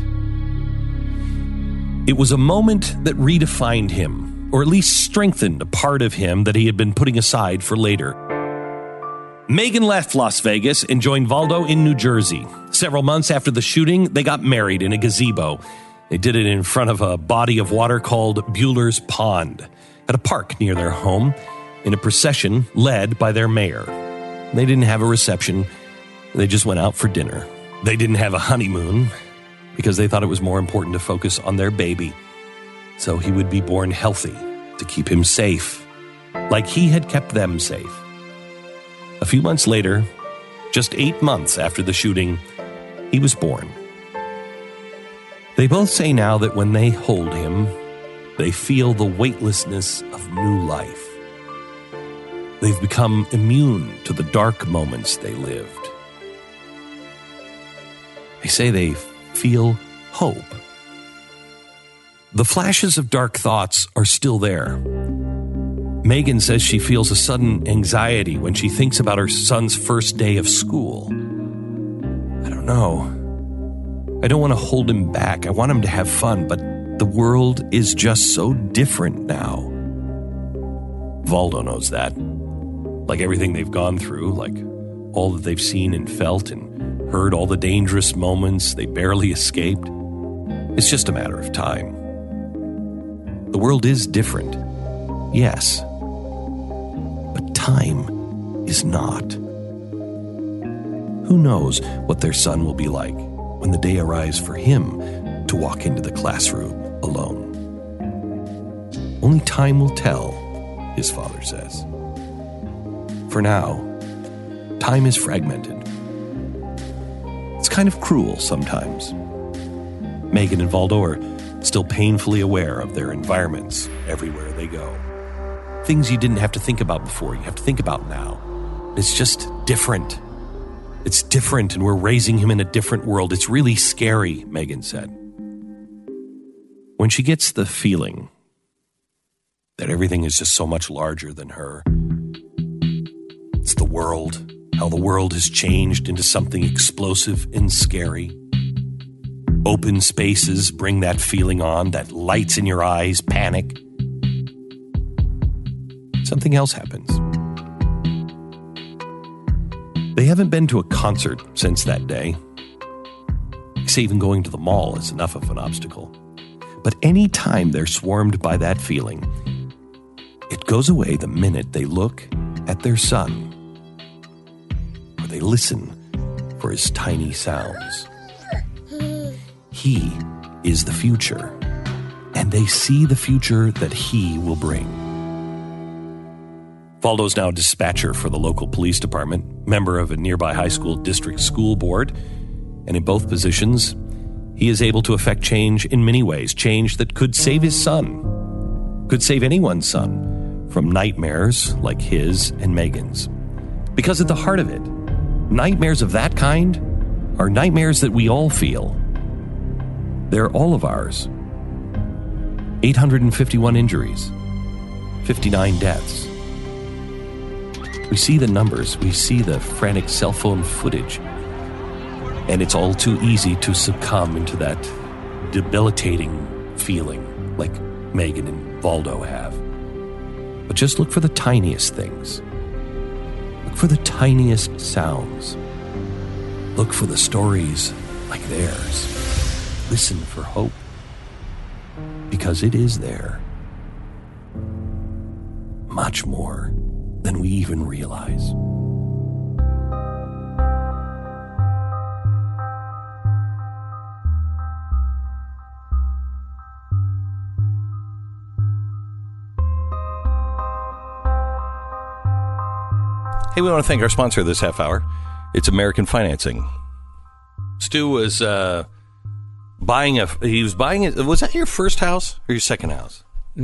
B: It was a moment that redefined him, or at least strengthened a part of him that he had been putting aside for later. Megan left Las Vegas and joined Valdo in New Jersey. Several months after the shooting, they got married in a gazebo. They did it in front of a body of water called Bueller's Pond, at a park near their home, in a procession led by their mayor. They didn't have a reception. They just went out for dinner. They didn't have a honeymoon because they thought it was more important to focus on their baby, so he would be born healthy to keep him safe, like he had kept them safe. A few months later, just eight months after the shooting, he was born. They both say now that when they hold him, they feel the weightlessness of new life. They've become immune to the dark moments they lived. They say they feel hope. The flashes of dark thoughts are still there. Megan says she feels a sudden anxiety when she thinks about her son's first day of school. I don't know. I don't want to hold him back. I want him to have fun, but the world is just so different now. Valdo knows that. Like everything they've gone through, like all that they've seen and felt and heard, all the dangerous moments they barely escaped. It's just a matter of time. The world is different, yes, but time is not. Who knows what their son will be like when the day arrives for him to walk into the classroom alone. Only time will tell, his father says. For now, time is fragmented. It's kind of cruel sometimes. Megan and Valdo are still painfully aware of their environments everywhere they go. Things you didn't have to think about before, you have to think about now. It's just different. It's different, and we're raising him in a different world. It's really scary, Megan said. When she gets the feeling that everything is just so much larger than her, it's the world, how the world has changed into something explosive and scary. Open spaces bring that feeling on, that lights in your eyes, panic. Something else happens. They haven't been to a concert since that day. They say even going to the mall is enough of an obstacle. But any time they're swarmed by that feeling, it goes away the minute they look at their son, or they listen for his tiny sounds. He is the future, and they see the future that he will bring. Valdo's now a dispatcher for the local police department, member of a nearby high school district school board, and in both positions, he is able to affect change in many ways, change that could save his son, could save anyone's son from nightmares like his and Megan's. Because at the heart of it, nightmares of that kind are nightmares that we all feel. They're all of ours. eight hundred fifty-one injuries, fifty-nine deaths. We see the numbers, we see the frantic cell phone footage, and it's all too easy to succumb into that debilitating feeling like Megan and Valdo have. But just look for the tiniest things. Look for the tiniest sounds. Look for the stories like theirs. Listen for hope, because it is there. Much more than we even realize. Hey, we want to thank our sponsor this half hour. It's American Financing. Stu was uh, buying a. He was buying it. Was that your first house or your second house?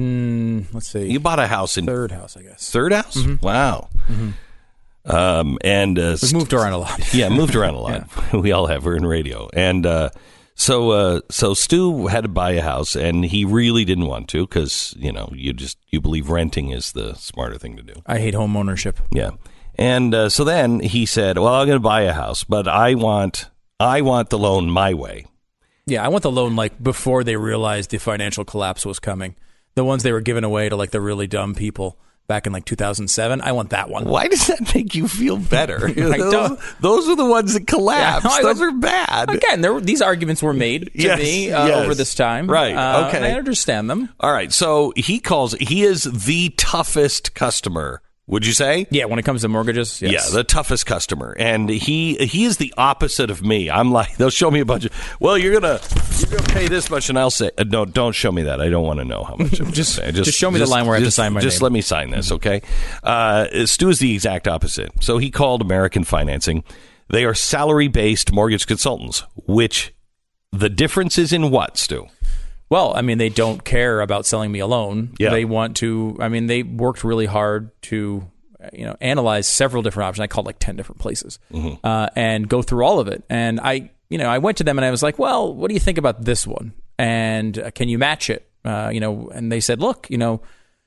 C: Mm, let's see.
B: You bought a house in
C: third house, I guess.
B: Third house?
C: Mm-hmm.
B: Wow. Mm-hmm. Um, and uh,
C: we've moved around a lot.
B: Yeah, moved around a lot. Yeah. We all have. We're in radio, and uh, so uh, so Stu had to buy a house, and he really didn't want to because you know you just you believe renting is the smarter thing to do.
C: I hate home ownership.
B: Yeah. And uh, so then he said, well, I'm going to buy a house, but I want I want the loan my way.
C: Yeah, I want the loan like before they realized the financial collapse was coming. The ones they were giving away to like the really dumb people back in like two thousand seven. I want that one.
B: Why does that make you feel better?
C: I
B: those,
C: don't.
B: those are the ones that collapsed. Yeah, no, those are bad.
C: Again, there were, these arguments were made to
B: yes,
C: me uh,
B: yes.
C: over this time.
B: Right,
C: uh,
B: okay.
C: And I understand them.
B: All right, so he calls, he is the toughest customer. Would you say?
C: Yeah, when it comes to mortgages, yes.
B: Yeah, the toughest customer. And he he is the opposite of me. I'm like, they'll show me a bunch of, well, you're going to you're gonna pay this much, and I'll say, uh, no, don't show me that. I don't want to know how much.
C: just,
B: just,
C: just show me just, the line where I have
B: just,
C: to sign my
B: just
C: name.
B: Just let me sign this, okay? Uh, Stu is the exact opposite. So he called American Financing. They are salary-based mortgage consultants, which the difference is in what, Stu?
C: Well, I mean, they don't care about selling me a loan.
B: Yeah.
C: They want to, I mean, they worked really hard to, you know, analyze several different options. I called like ten different places mm-hmm. uh, and go through all of it. And I, you know, I went to them and I was like, well, what do you think about this one? And uh, can you match it? Uh, you know, and they said, look, you know,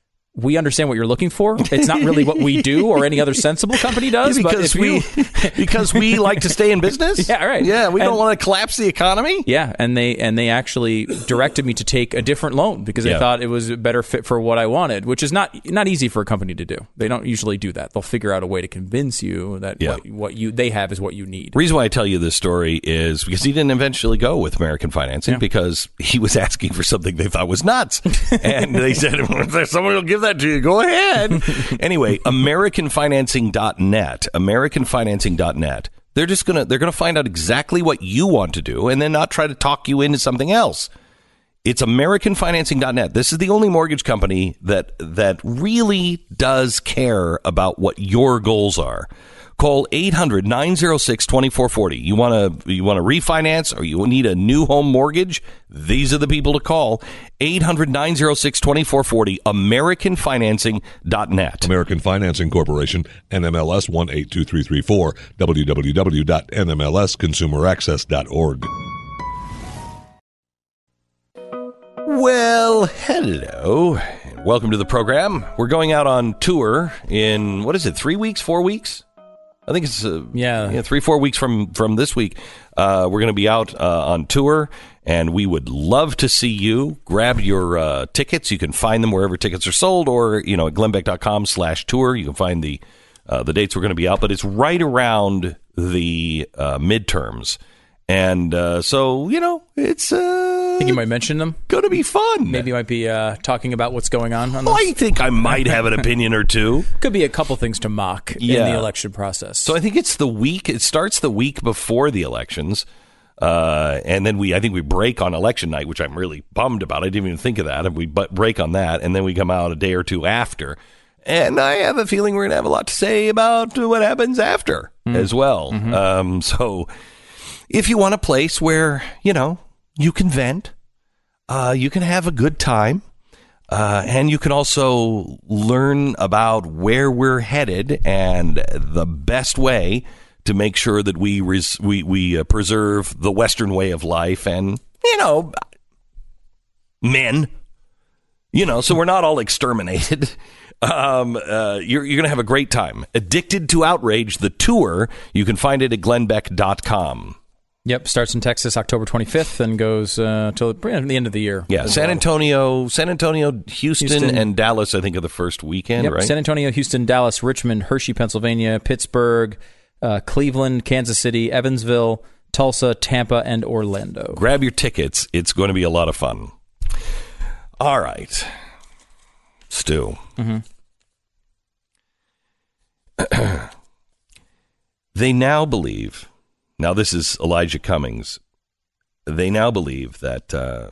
C: we understand what you're looking for. It's not really what we do or any other sensible company does.
B: Yeah, because
C: but if
B: we
C: you...
B: because we like to stay in business.
C: Yeah, right.
B: Yeah, we
C: and,
B: don't want to collapse the economy.
C: Yeah, and they and they actually directed me to take a different loan because they
B: yeah.
C: thought it was a better fit for what I wanted, which is not not easy for a company to do. They don't usually do that. They'll figure out a way to convince you that yeah. what, what you they have is what you need.
B: The reason why I tell you this story is because he didn't eventually go with American Financing yeah. because he was asking for something they thought was nuts, and they said, "If someone will give that to you, go ahead." Anyway, American Financing dot net, American Financing dot net. They're just gonna they're gonna find out exactly what you want to do, and then not try to talk you into something else. It's American Financing dot net. This is the only mortgage company that that really does care about what your goals are. Call eight hundred, nine oh six, two four four oh. You want to you want to refinance or you need a new home mortgage? These are the people to call. eight hundred, nine oh six, two four four oh. American Financing dot net.
I: American Financing Corporation, N M L S one eight two three three four, w w w dot n m l s consumer access dot org.
B: Well, hello. Welcome to the program. We're going out on tour in, what is it, three weeks, four weeks? I think it's uh,
C: yeah.
B: yeah, three, four weeks from, from this week. Uh, we're going to be out uh, on tour, and we would love to see you. Grab your uh, tickets. You can find them wherever tickets are sold, or you know at glenn beck dot com slash tour. You can find the uh, the dates we're going to be out, but it's right around the uh, midterms, and uh, so you know it's. Uh,
C: I think you might mention them.
B: Going to be fun.
C: Maybe you might be uh, talking about what's going on. on this.
B: I think I might have an opinion or two.
C: Could be a couple things to mock
B: yeah.
C: in the election process.
B: So I think it's the week. It starts the week before the elections, uh, and then we. I think we break on election night, which I'm really bummed about. I didn't even think of that. And we break on that, and then we come out a day or two after. And I have a feeling we're going to have a lot to say about what happens after mm. as well. Mm-hmm. Um, so if you want a place where you know. You can vent, uh, you can have a good time, uh, and you can also learn about where we're headed and the best way to make sure that we res- we we uh, preserve the Western way of life and, you know, men, you know, so we're not all exterminated. Um, uh, you're you're going to have a great time. Addicted to Outrage, the tour, you can find it at glenn beck dot com.
C: Yep, starts in Texas October twenty-fifth and goes uh, till the end of the year.
B: Yeah, San
C: well.
B: Antonio, San Antonio, Houston, Houston, and Dallas, I think, are the first weekend,
C: yep,
B: right?
C: San Antonio, Houston, Dallas, Richmond, Hershey, Pennsylvania, Pittsburgh, uh, Cleveland, Kansas City, Evansville, Tulsa, Tampa, and Orlando.
B: Grab your tickets. It's going to be a lot of fun. All right. Stu.
C: Mm-hmm.
B: They now believe, now this is Elijah Cummings, they now believe that uh,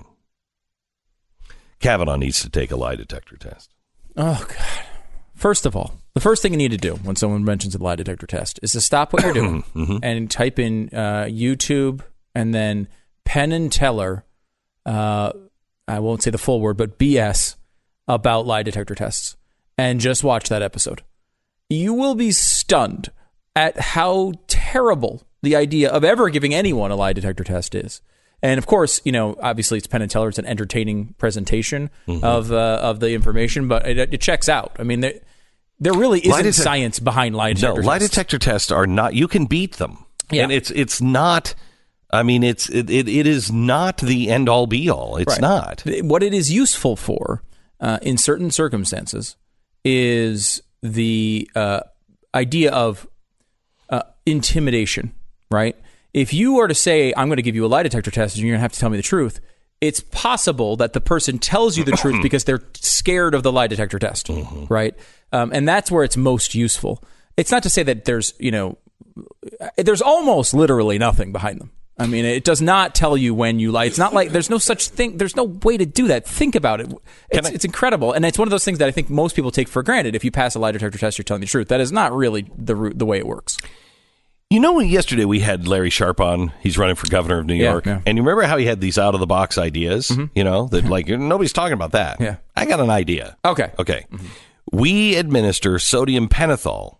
B: Kavanaugh needs to take a lie detector test.
C: Oh, God. First of all, the first thing you need to do when someone mentions a lie detector test is to stop what you're doing
B: mm-hmm.
C: and type in uh, YouTube and then Penn and Teller, uh, I won't say the full word, but B S about lie detector tests, and just watch that episode. You will be stunned at how terrible the idea of ever giving anyone a lie detector test is. And of course, you know, obviously it's Penn and Teller. It's an entertaining presentation mm-hmm. of uh, of the information, but it, it checks out. I mean, there, there really isn't det- science behind lie detector
B: no,
C: tests.
B: No, lie detector tests are not, you can beat them.
C: Yeah.
B: And it's it's not, I mean, it's it, it, it is not the end all be all. It's
C: right.
B: not.
C: What it is useful for uh, in certain circumstances is the uh, idea of uh, intimidation, right? If you were to say, I'm going to give you a lie detector test and you're going to have to tell me the truth, it's possible that the person tells you the truth because they're scared of the lie detector test, mm-hmm. right? Um, and that's where it's most useful. It's not to say that there's, you know, there's almost literally nothing behind them. I mean, it does not tell you when you lie. It's not like there's no such thing. There's no way to do that. Think about it. It's, I, it's incredible. And it's one of those things that I think most people take for granted. If you pass a lie detector test, you're telling the truth. That is not really the the way it works.
B: You know, yesterday we had Larry Sharpe on. He's running for governor of New
C: yeah,
B: York.
C: Yeah.
B: And you remember how he had these out-of-the-box ideas? Mm-hmm. You know, that like nobody's talking about that.
C: Yeah.
B: I got an idea.
C: Okay.
B: Okay. Mm-hmm. We administer sodium pentothal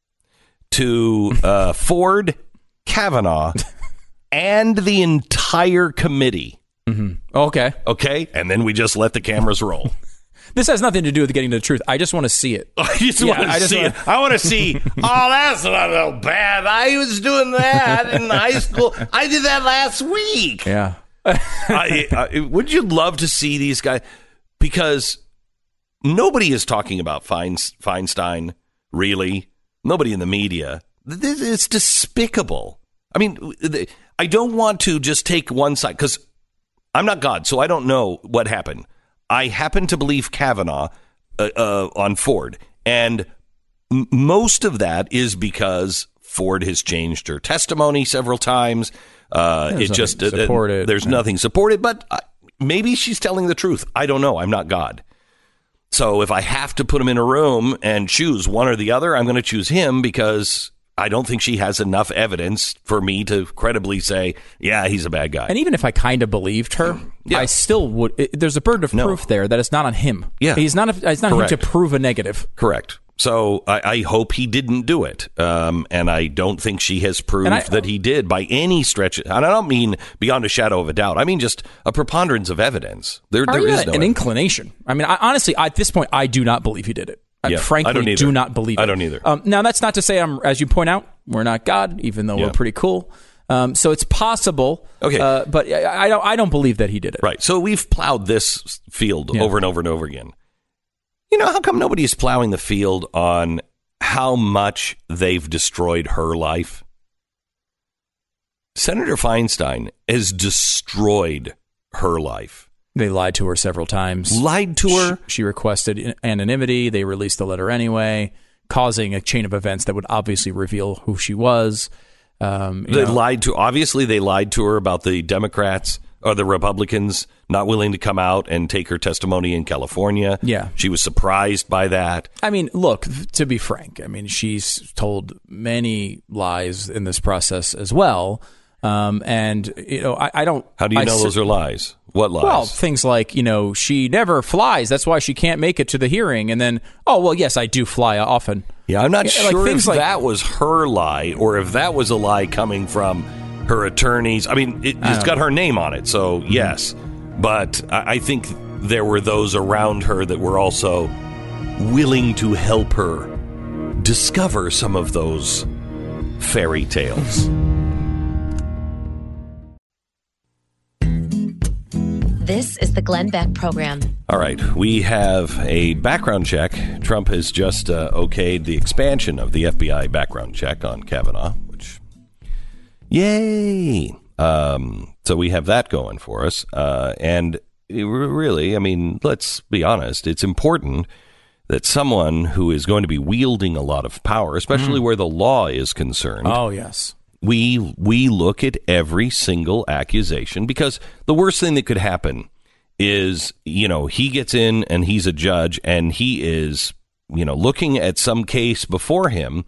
B: to uh, Ford, Kavanaugh, and the entire committee.
C: Mm-hmm. Okay.
B: Okay? And then we just let the cameras roll.
C: This has nothing to do with getting to the truth. I just want to see it.
B: I just
C: yeah,
B: want to see wanna... it. I want to see, oh, that's not so bad. I was doing that in high school. I did that last week.
C: Yeah.
B: I, I, would you love to see these guys? Because nobody is talking about Feinstein, really. Nobody in the media. This is despicable. I mean, I don't want to just take one side, because I'm not God, so I don't know what happened. I happen to believe Kavanaugh uh, uh, on Ford, and m- most of that is because Ford has changed her testimony several times. Uh, it just uh,
C: supported.
B: There's yeah. nothing supported, but uh, maybe she's telling the truth. I don't know. I'm not God. So if I have to put them in a room and choose one or the other, I'm going to choose him because I don't think she has enough evidence for me to credibly say, yeah, he's a bad guy.
C: And even if I kind of believed her, yeah. I still would. It, there's a burden of
B: no.
C: proof there that it's not on him.
B: Yeah.
C: He's not, a, it's not him to prove a negative.
B: Correct. So I, I hope he didn't do it. Um, and I don't think she has proved I, that he did by any stretch. And I don't mean beyond a shadow of a doubt. I mean just a preponderance of evidence. There, there is no
C: an
B: evidence.
C: inclination. I mean, I, honestly, at this point, I do not believe he did it. I
B: yeah,
C: frankly
B: I don't
C: do not believe it.
B: I don't either.
C: Um, now, that's not to say, I'm, as you point out, we're not God, even though yeah. we're pretty cool. Um, so it's possible. Okay. Uh, but I, I, don't, I don't believe that he did it.
B: Right. So we've plowed this field
C: yeah.
B: over and over and over again. You know, how come nobody is plowing the field on how much they've destroyed her life? Senator Feinstein has destroyed her life.
C: They lied to her several times.
B: Lied to her?
C: She, she requested anonymity. They released the letter anyway, causing a chain of events that would obviously reveal who she was. Um,
B: they
C: know.
B: lied to, obviously they lied to her about the Democrats or the Republicans not willing to come out and take her testimony in California.
C: Yeah.
B: She was surprised by that.
C: I mean, look, to be frank, I mean, she's told many lies in this process as well. Um, and, you know, I, I don't...
B: How do you
C: I
B: know
C: s-
B: those are lies? What lies?
C: Well, things like, you know, she never flies. That's why she can't make it to the hearing. And then, oh, well, yes, I do fly often.
B: Yeah, I'm not
C: yeah,
B: sure
C: like
B: if
C: like,
B: that was her lie or if that was a lie coming from her attorneys. I mean, it, it's got
C: know.
B: her name on it, so yes. But I, I think there were those around her that were also willing to help her discover some of those fairy tales.
J: the Glenn Beck Program.
B: All right, we have a background check. Trump has just uh, okayed the expansion of the F B I background check on Kavanaugh, which, yay! Um, so we have that going for us. Uh, and it really, I mean, let's be honest, it's important that someone who is going to be wielding a lot of power, especially mm. where the law is concerned.
C: Oh, yes.
B: We we look at every single accusation, because the worst thing that could happen is, you know, he gets in and he's a judge and he is, you know, looking at some case before him,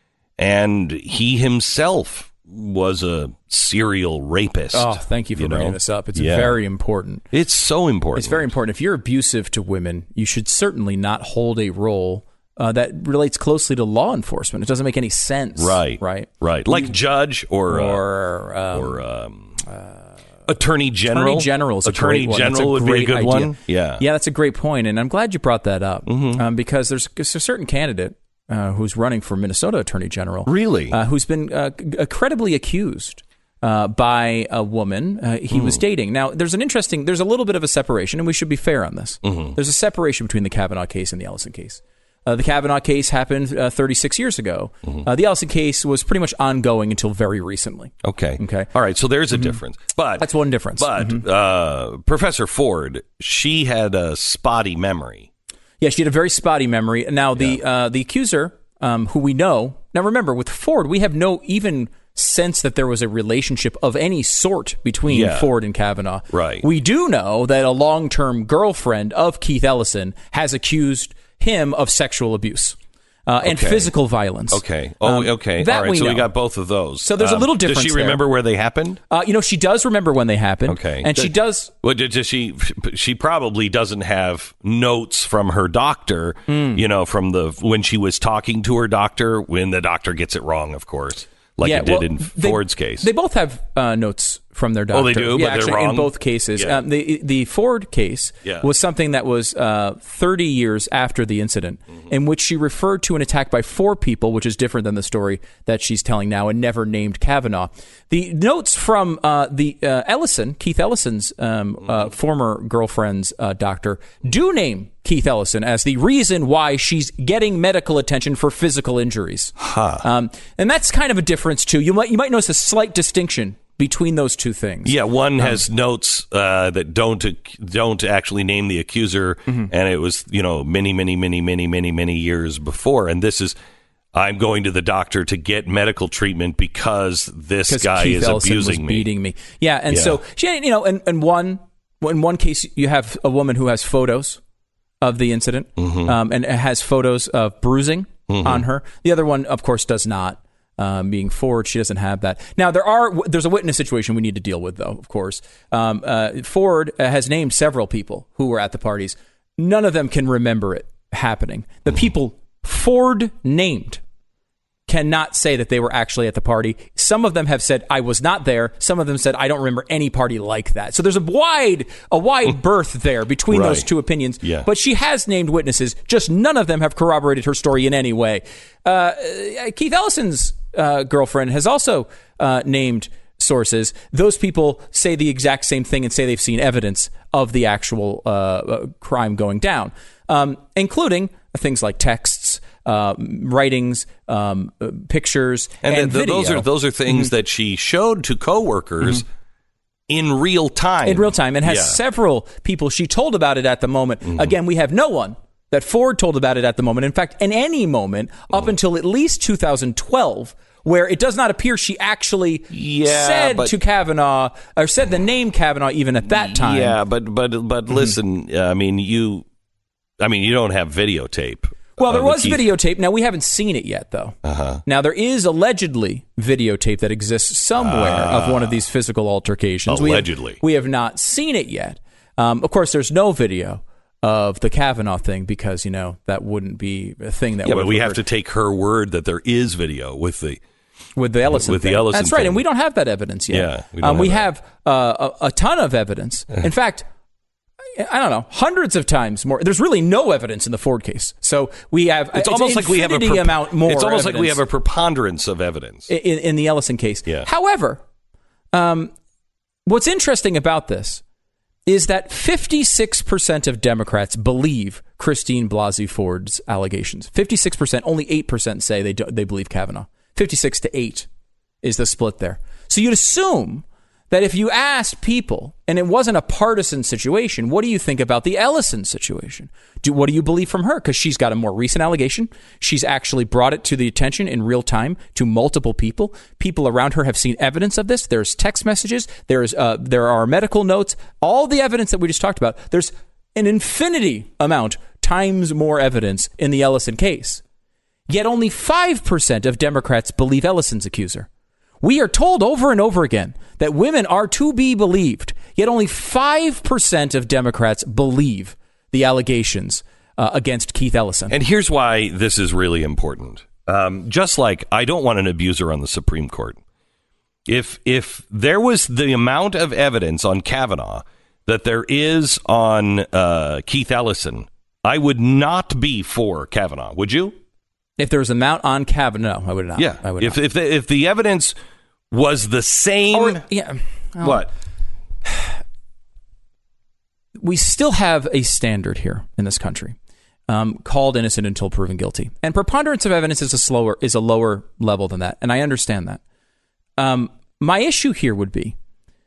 B: and he himself was a serial rapist.
C: Oh, thank you for
B: you
C: bringing
B: know?
C: this up. It's
B: yeah.
C: very important.
B: It's so important.
C: It's very important. If you're abusive to women, you should certainly not hold a role Uh, that relates closely to law enforcement. It doesn't make any sense.
B: Right.
C: Right.
B: Right. Like judge or
C: or,
B: uh,
C: um,
B: or um, uh, attorney general.
C: Attorney general is a
B: attorney
C: great one.
B: general
C: a
B: would be a good
C: idea.
B: one. Yeah.
C: Yeah, that's a great point, and I'm glad you brought that up
B: mm-hmm.
C: um, because there's, there's a certain candidate uh, who's running for Minnesota attorney general.
B: Really?
C: Uh, who's been uh, credibly accused uh, by a woman uh, he mm. was dating. Now, there's an interesting, there's a little bit of a separation, and we should be fair on this. Mm-hmm. There's a separation between the Kavanaugh case and the Ellison case. Uh, the Kavanaugh case happened uh, thirty-six years ago. Mm-hmm. Uh, the Ellison case was pretty much ongoing until very recently.
B: Okay.
C: Okay.
B: All right. So there's a
C: mm-hmm.
B: difference. But
C: that's one difference.
B: But
C: mm-hmm.
B: uh, Professor Ford, she had a spotty memory.
C: Yeah, she had a very spotty memory. Now, the
B: yeah.
C: uh, the accuser, um, who we know, now remember, with Ford, we have no even sense that there was a relationship of any sort between
B: yeah.
C: Ford and Kavanaugh.
B: Right.
C: We do know that a long-term girlfriend of Keith Ellison has accused him of sexual abuse. Uh, and
B: okay.
C: physical violence.
B: Okay. Oh,
C: um,
B: okay.
C: That
B: All right.
C: we
B: so
C: know.
B: we got both of those.
C: So there's um, a little difference.
B: Does she remember
C: there.
B: where they happened?
C: Uh, you know, she does remember when they happened.
B: Okay.
C: And
B: does,
C: she does.
B: Well, does she? She probably doesn't have notes from her doctor. Mm. You know, from the when she was talking to her doctor when the doctor gets it wrong, of course, like
C: yeah,
B: it did
C: well,
B: in
C: they,
B: Ford's case.
C: They both have uh, notes from their doctor.
B: Oh, they do,
C: yeah,
B: but
C: actually,
B: they're wrong
C: in both cases.
B: Yeah.
C: Um, the the Ford case
B: yeah.
C: was something that was uh, thirty years after the incident, mm-hmm. in which she referred to an attack by four people, which is different than the story that she's telling now, and never named Kavanaugh. The notes from uh, the uh, Ellison, Keith Ellison's um, mm-hmm. uh, former girlfriend's uh, doctor, do name Keith Ellison as the reason why she's getting medical attention for physical injuries.
B: Huh.
C: Um, and that's kind of a difference too. You might you might notice a slight distinction between those two things.
B: Yeah, one
C: um,
B: has notes uh, that don't don't actually name the accuser, mm-hmm. and it was, you know, many, many, many, many, many, many years before. And this is, I'm going to the doctor to get medical treatment because this guy
C: Keith
B: is
C: Ellison
B: abusing
C: was
B: me,
C: beating me. Yeah, and
B: yeah.
C: so she, you know, in, in one in one case, you have a woman who has photos of the incident, mm-hmm. um, and has photos of bruising mm-hmm. on her. The other one, of course, does not. Um, being Ford, she doesn't have that. Now, there are there's a witness situation we need to deal with, though, of course. Um, uh, Ford has named several people who were at the parties. None of them can remember it happening. The people Ford named cannot say that they were actually at the party. Some of them have said, I was not there. Some of them said, I don't remember any party like that. So there's a wide a wide berth there between
B: right.
C: those two opinions.
B: Yeah.
C: But she has named witnesses. Just none of them have corroborated her story in any way. Uh, Keith Ellison's uh, girlfriend has also uh, named sources. Those people say the exact same thing and say they've seen evidence of the actual uh, uh, crime going down, um, including things like texts, Uh, writings, um, uh, pictures, and,
B: and the,
C: video.
B: those are those are things
C: mm-hmm.
B: that she showed to coworkers mm-hmm. in real time.
C: In real time, and has
B: yeah.
C: several people she told about it at the moment. Mm-hmm. Again, we have no one that Ford told about it at the moment. In fact, in any moment up mm-hmm. until at least two thousand twelve, where it does not appear she actually
B: yeah,
C: said
B: but,
C: to Kavanaugh or said the name Kavanaugh even at that time.
B: Yeah, but but but mm-hmm. listen, I mean you, I mean you don't have videotape.
C: Well, there
B: uh,
C: was
B: Keith.
C: videotape. Now, we haven't seen it yet, though.
B: Uh-huh.
C: Now, there is allegedly videotape that exists somewhere uh, of one of these physical altercations.
B: Allegedly.
C: We have, we have not seen it yet. Um, of course, there's no video of the Kavanaugh thing because, you know, that wouldn't be a thing that
B: yeah,
C: would
B: but we have
C: occurred.
B: to take her word that there is video with the...
C: With the Ellison
B: with
C: thing.
B: the Ellison
C: That's right,
B: thing.
C: and we don't have that evidence yet.
B: Yeah, we, don't
C: um,
B: have
C: we
B: that.
C: have uh, a, a ton of evidence. In fact... I don't know, hundreds of times more. There's really no evidence in the Ford case. So we have
B: it's, it's almost like we have a
C: prep- amount more.
B: It's almost
C: evidence
B: like we have a preponderance of evidence
C: in, in the Ellison case.
B: Yeah.
C: However, um, what's interesting about this is that fifty-six percent of Democrats believe Christine Blasey Ford's allegations. fifty-six percent, only eight percent say they do, they believe Kavanaugh. fifty-six to eight is the split there. So you'd assume that if you asked people, and it wasn't a partisan situation, what do you think about the Ellison situation? Do, what do you believe from her? Because she's got a more recent allegation. She's actually brought it to the attention in real time to multiple people. People around her have seen evidence of this. There's text messages. There's uh, there are medical notes. All the evidence that we just talked about. There's an infinity amount times more evidence in the Ellison case. Yet only five percent of Democrats believe Ellison's accuser. We are told over and over again that women are to be believed, yet only five percent of Democrats believe the allegations uh, against Keith Ellison.
B: And here's why this is really important. Um, just like I don't want an abuser on the Supreme Court. If if there was the amount of evidence on Kavanaugh that there is on uh, Keith Ellison, I would not be for Kavanaugh. Would you?
C: If there was an amount on Kavanaugh, no, I would not.
B: Yeah.
C: I would
B: if
C: not.
B: if the, if the evidence was the same,
C: or, yeah. Well,
B: what?
C: We still have a standard here in this country um, called innocent until proven guilty, and preponderance of evidence is a slower is a lower level than that, and I understand that. Um, my issue here would be,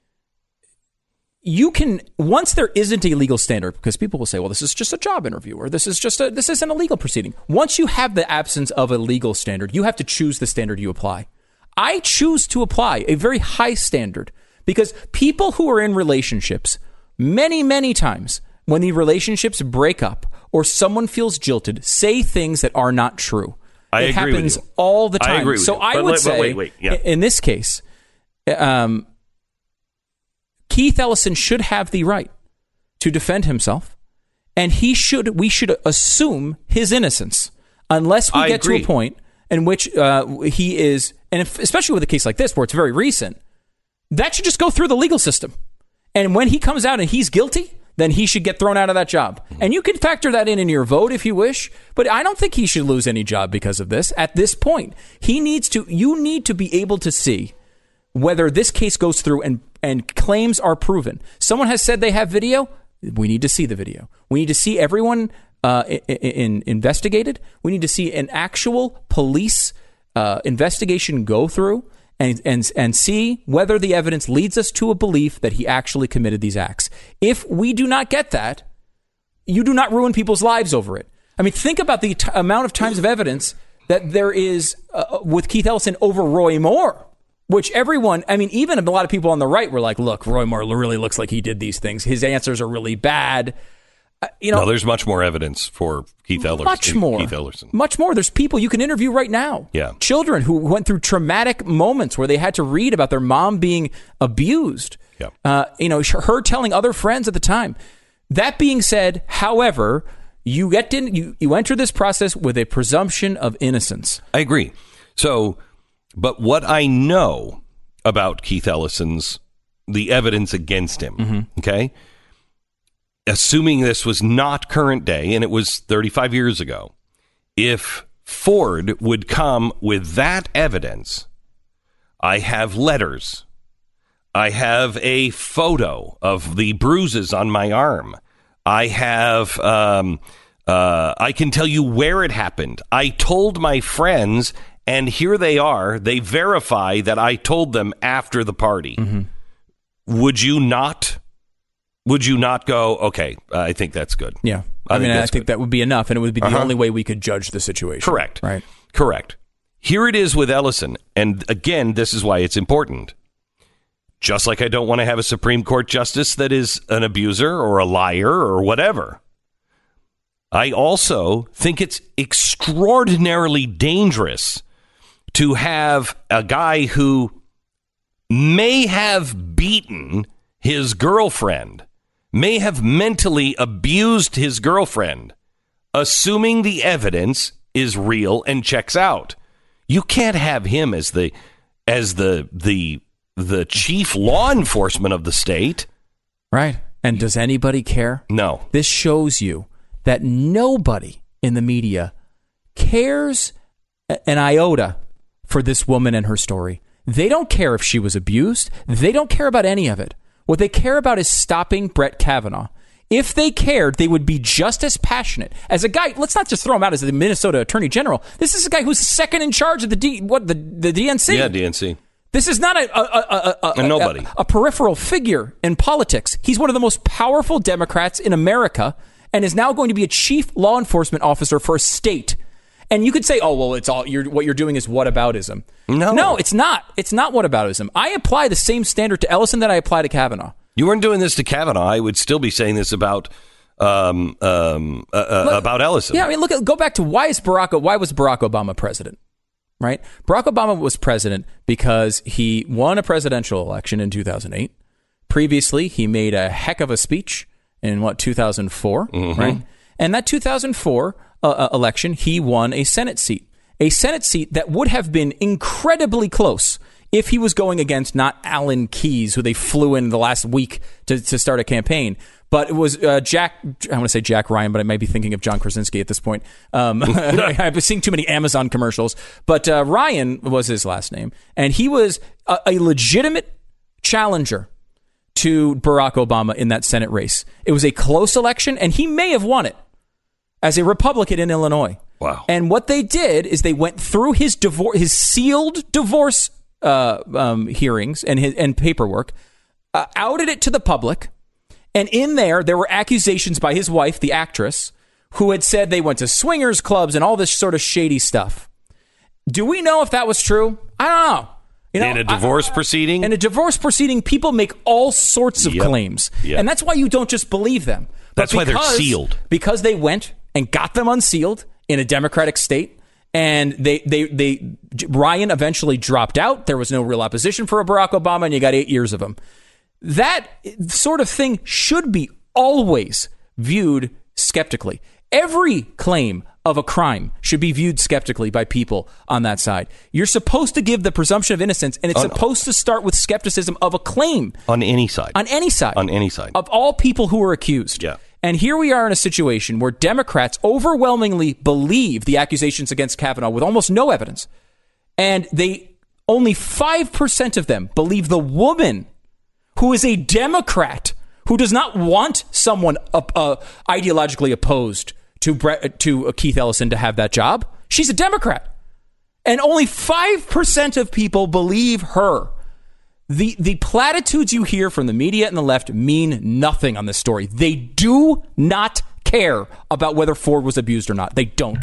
C: you can, once there isn't a legal standard, because people will say, well, this is just a job interview, or this is just a, this isn't a legal proceeding. Once you have the absence of a legal standard, you have to choose the standard you apply. I choose to apply a very high standard because people who are in relationships, many, many times when the relationships break up or someone feels jilted, say things that are not true.
B: I
C: it
B: agree
C: happens
B: with you.
C: all the time.
B: I agree with
C: so
B: you.
C: I
B: But
C: would
B: let- but
C: say,
B: wait, wait, yeah.
C: in this case, um, Keith Ellison should have the right to defend himself, and he should. We should assume his innocence unless we
B: I
C: get
B: agree.
C: to a point in which uh, he is, and if, especially with a case like this where it's very recent, that should just go through the legal system. And when he comes out and he's guilty, then he should get thrown out of that job. And you can factor that in in your vote if you wish, but I don't think he should lose any job because of this. At this point, he needs to. You need to be able to see whether this case goes through and, and claims are proven. Someone has said they have video. We need to see the video. We need to see everyone uh, in, in, investigated. We need to see an actual police uh, investigation go through and, and, and see whether the evidence leads us to a belief that he actually committed these acts. If we do not get that, you do not ruin people's lives over it. I mean, think about the t- amount of times of evidence that there is uh, with Keith Ellison over Roy Moore. Which everyone, I mean, even a lot of people on the right were like, look, Roy Moore really looks like he did these things. His answers are really bad. Uh, you know,
B: No, there's much more evidence for Keith Ellison.
C: much more.
B: Keith Ellison.
C: Much more. There's people you can interview right now.
B: Yeah.
C: Children who went through traumatic moments where they had to read about their mom being abused.
B: Yeah.
C: Uh, you know, her telling other friends at the time. That being said, however, you get in, you, you enter this process with a presumption of innocence.
B: I agree. So, but what I know about Keith Ellison's, the evidence against him,
C: Mm-hmm.
B: okay, assuming this was not current day and it was thirty-five years ago, if Ford would come with that evidence, I have letters, I have a photo of the bruises on my arm, I have, um, uh, I can tell you where it happened. I told my friends, and here they are. They verify that I told them after the party.
C: Mm-hmm.
B: Would you not? Would you not go, okay, uh, I think that's good.
C: Yeah.
B: I
C: I, mean,
B: think
C: I
B: that's
C: think
B: good.
C: that would be enough, and it would be the
B: Uh-huh.
C: only way we could judge the situation.
B: Correct.
C: Right.
B: Correct. Here it is with Ellison. And again, this is why it's important. Just like I don't want to have a Supreme Court justice that is an abuser or a liar or whatever. I also think it's extraordinarily dangerous to have a guy who may have beaten his girlfriend, may have mentally abused his girlfriend, assuming the evidence is real and checks out. You can't have him as the as the the the chief law enforcement of the state.
C: Right. And does anybody care?
B: No.
C: This shows you that nobody in the media cares an iota for this woman and her story. They don't care if she was abused. They don't care about any of it. What they care about is stopping Brett Kavanaugh. If they cared, they would be just as passionate as a guy. Let's not just throw him out as the Minnesota Attorney General. This is a guy who's second in charge of the D, what the the D N C.
B: Yeah, D N C.
C: This is not a a, a, a,
B: a nobody,
C: a, a peripheral figure in politics. He's one of the most powerful Democrats in America, and is now going to be a chief law enforcement officer for a state. And you could say, "Oh, well, it's all you're, what you're doing is whataboutism."
B: No,
C: no, it's not. It's not whataboutism. I apply the same standard to Ellison that I apply to Kavanaugh.
B: You weren't doing this to Kavanaugh. I would still be saying this about um, um, uh, uh,
C: Look,
B: about Ellison.
C: Yeah, I mean, look at go back to why is Barack why was Barack Obama president? Right? Barack Obama was president because he won a presidential election in two thousand eight. Previously, he made a heck of a speech in what two thousand four, mm-hmm. right? And that two thousand four uh, election, he won a Senate seat, a Senate seat that would have been incredibly close if he was going against not Alan Keyes, who they flew in the last week to, to start a campaign, but it was uh, Jack, I want to say Jack Ryan, but I might be thinking of John Krasinski at this point. Um, I've been seeing too many Amazon commercials, but uh, Ryan was his last name, and he was a, a legitimate challenger to Barack Obama in that Senate race. It was a close election, and he may have won it as a Republican in Illinois.
B: Wow.
C: And what they did is they went through his divorce, his sealed divorce Uh, um, hearings and his, and paperwork, uh, outed it to the public, and in there there were accusations by his wife, the actress, who had said they went to swingers clubs and all this sort of shady stuff. Do we know if that was true? I don't know. You know
B: in a divorce
C: I,
B: proceeding?
C: In a divorce proceeding, people make all sorts of
B: yep.
C: claims,
B: yep.
C: and that's why you don't just believe them. But
B: that's because, why they're sealed.
C: Because they went and got them unsealed in a Democratic state. And they, they, they, Ryan eventually dropped out. There was no real opposition for a Barack Obama, and you got eight years of him. That sort of thing should be always viewed skeptically. Every claim of a crime should be viewed skeptically by people on that side. You're supposed to give the presumption of innocence, and it's on, supposed to start with skepticism of a claim.
B: On any side.
C: On any side.
B: On any side.
C: Of all people who are accused.
B: Yeah.
C: And here we are in a situation where Democrats overwhelmingly believe the accusations against Kavanaugh with almost no evidence. And they only five percent of them believe the woman who is a Democrat who does not want someone uh, uh, ideologically opposed to Brett, to uh, Keith Ellison to have that job. She's a Democrat. And only five percent of people believe her. The the platitudes you hear from the media and the left mean nothing on this story. They do not care about whether Ford was abused or not. They don't.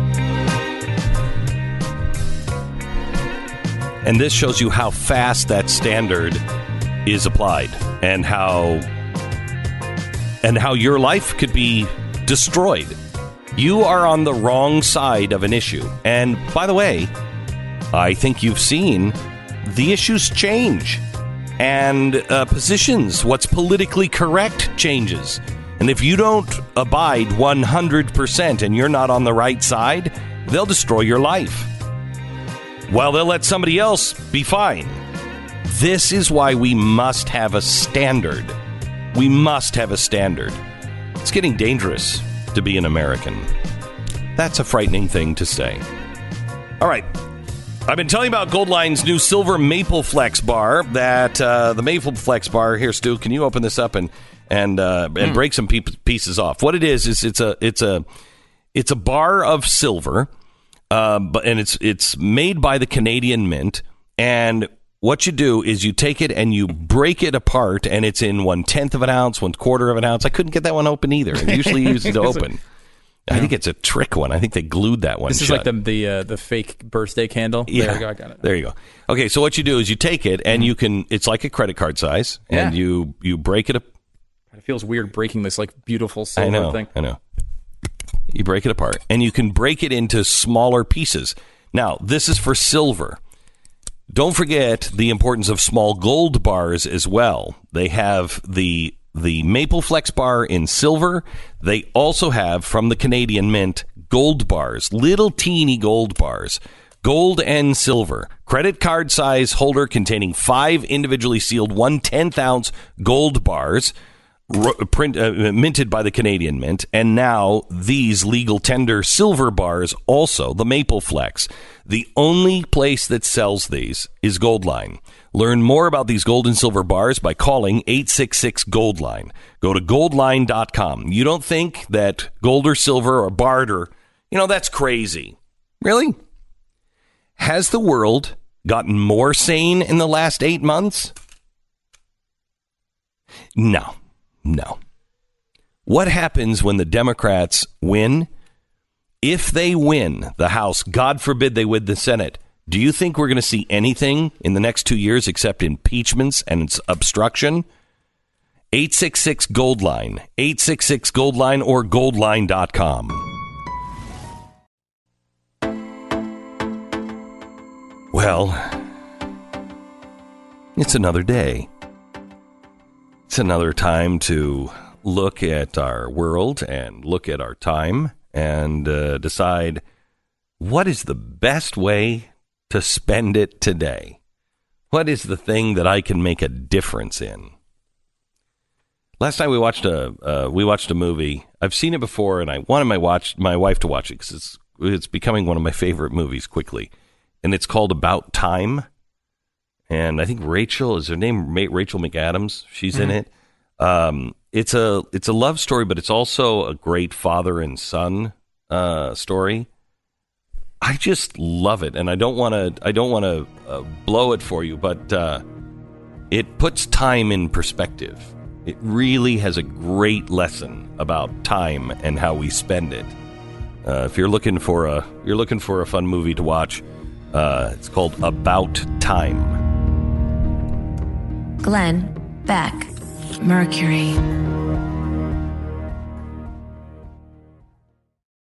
B: And this shows you how fast that standard is applied and how and how your life could be destroyed. You are on the wrong side of an issue. And by the way, I think you've seen the issues change and uh, positions, what's politically correct changes. And if you don't abide one hundred percent and you're not on the right side, they'll destroy your life. Well, they'll let somebody else be fine. This is why we must have a standard. We must have a standard. It's getting dangerous to be an American. That's a frightening thing to say. All right. I've been telling you about Goldline's new Silver Maple Flex bar. That uh, the Maple Flex bar here, Stu. Can you open this up and and uh, and mm. break some pe- pieces off? What it is is it's a it's a it's a bar of silver, uh, but and it's it's made by the Canadian Mint. And what you do is you take it and you break it apart, and it's in one tenth of an ounce, one quarter of an ounce. I couldn't get that one open either. I usually use it to open. I think it's a trick one. I think they glued that one
C: This
B: shut.
C: is like the the uh, the fake birthday candle.
B: Yeah.
C: There you go. I got it.
B: There you go. Okay, so what you do is you take it and you can, it's like a credit card size, and
C: Yeah.
B: you, you break it up.
C: It feels weird breaking this like beautiful silver
B: I know,
C: thing.
B: I know. You break it apart, and you can break it into smaller pieces. Now, this is for silver. Don't forget the importance of small gold bars as well. They have the the Maple Flex bar in silver. They also have, from the Canadian Mint, gold bars, little teeny gold bars, gold and silver. Credit card size holder containing five individually sealed one tenth ounce gold bars. print, uh, minted by the Canadian Mint, and now these legal tender silver bars also, the Maple Flex. The only place that sells these is Goldline. Learn more about these gold and silver bars by calling eight six six Goldline. Go to goldline dot com. You don't think that gold or silver or barter, you know, that's crazy. Really? Has the world gotten more sane in the last eight months? No. No. What happens when the Democrats win? If they win the House, God forbid they win the Senate, do you think we're going to see anything in the next two years except impeachments and obstruction? eight six six Goldline, eight six six Goldline or goldline dot com. Well, it's another day. It's another time to look at our world and look at our time and uh, decide what is the best way to spend it today. What is the thing that I can make a difference in? Last night we watched a uh, we watched a movie. I've seen it before, and I wanted my watch my wife to watch it because it's it's becoming one of my favorite movies quickly, and it's called About Time. And I think Rachel, is her name Rachel McAdams? She's mm-hmm. in it. Um, it's a it's a love story, but it's also a great father and son uh, story. I just love it, and I don't want to I don't want to uh, blow it for you, but uh, it puts time in perspective. It really has a great lesson about time and how we spend it. Uh, if you're looking for a you're looking for a fun movie to watch, uh, it's called About Time.
G: Glenn Beck, Mercury.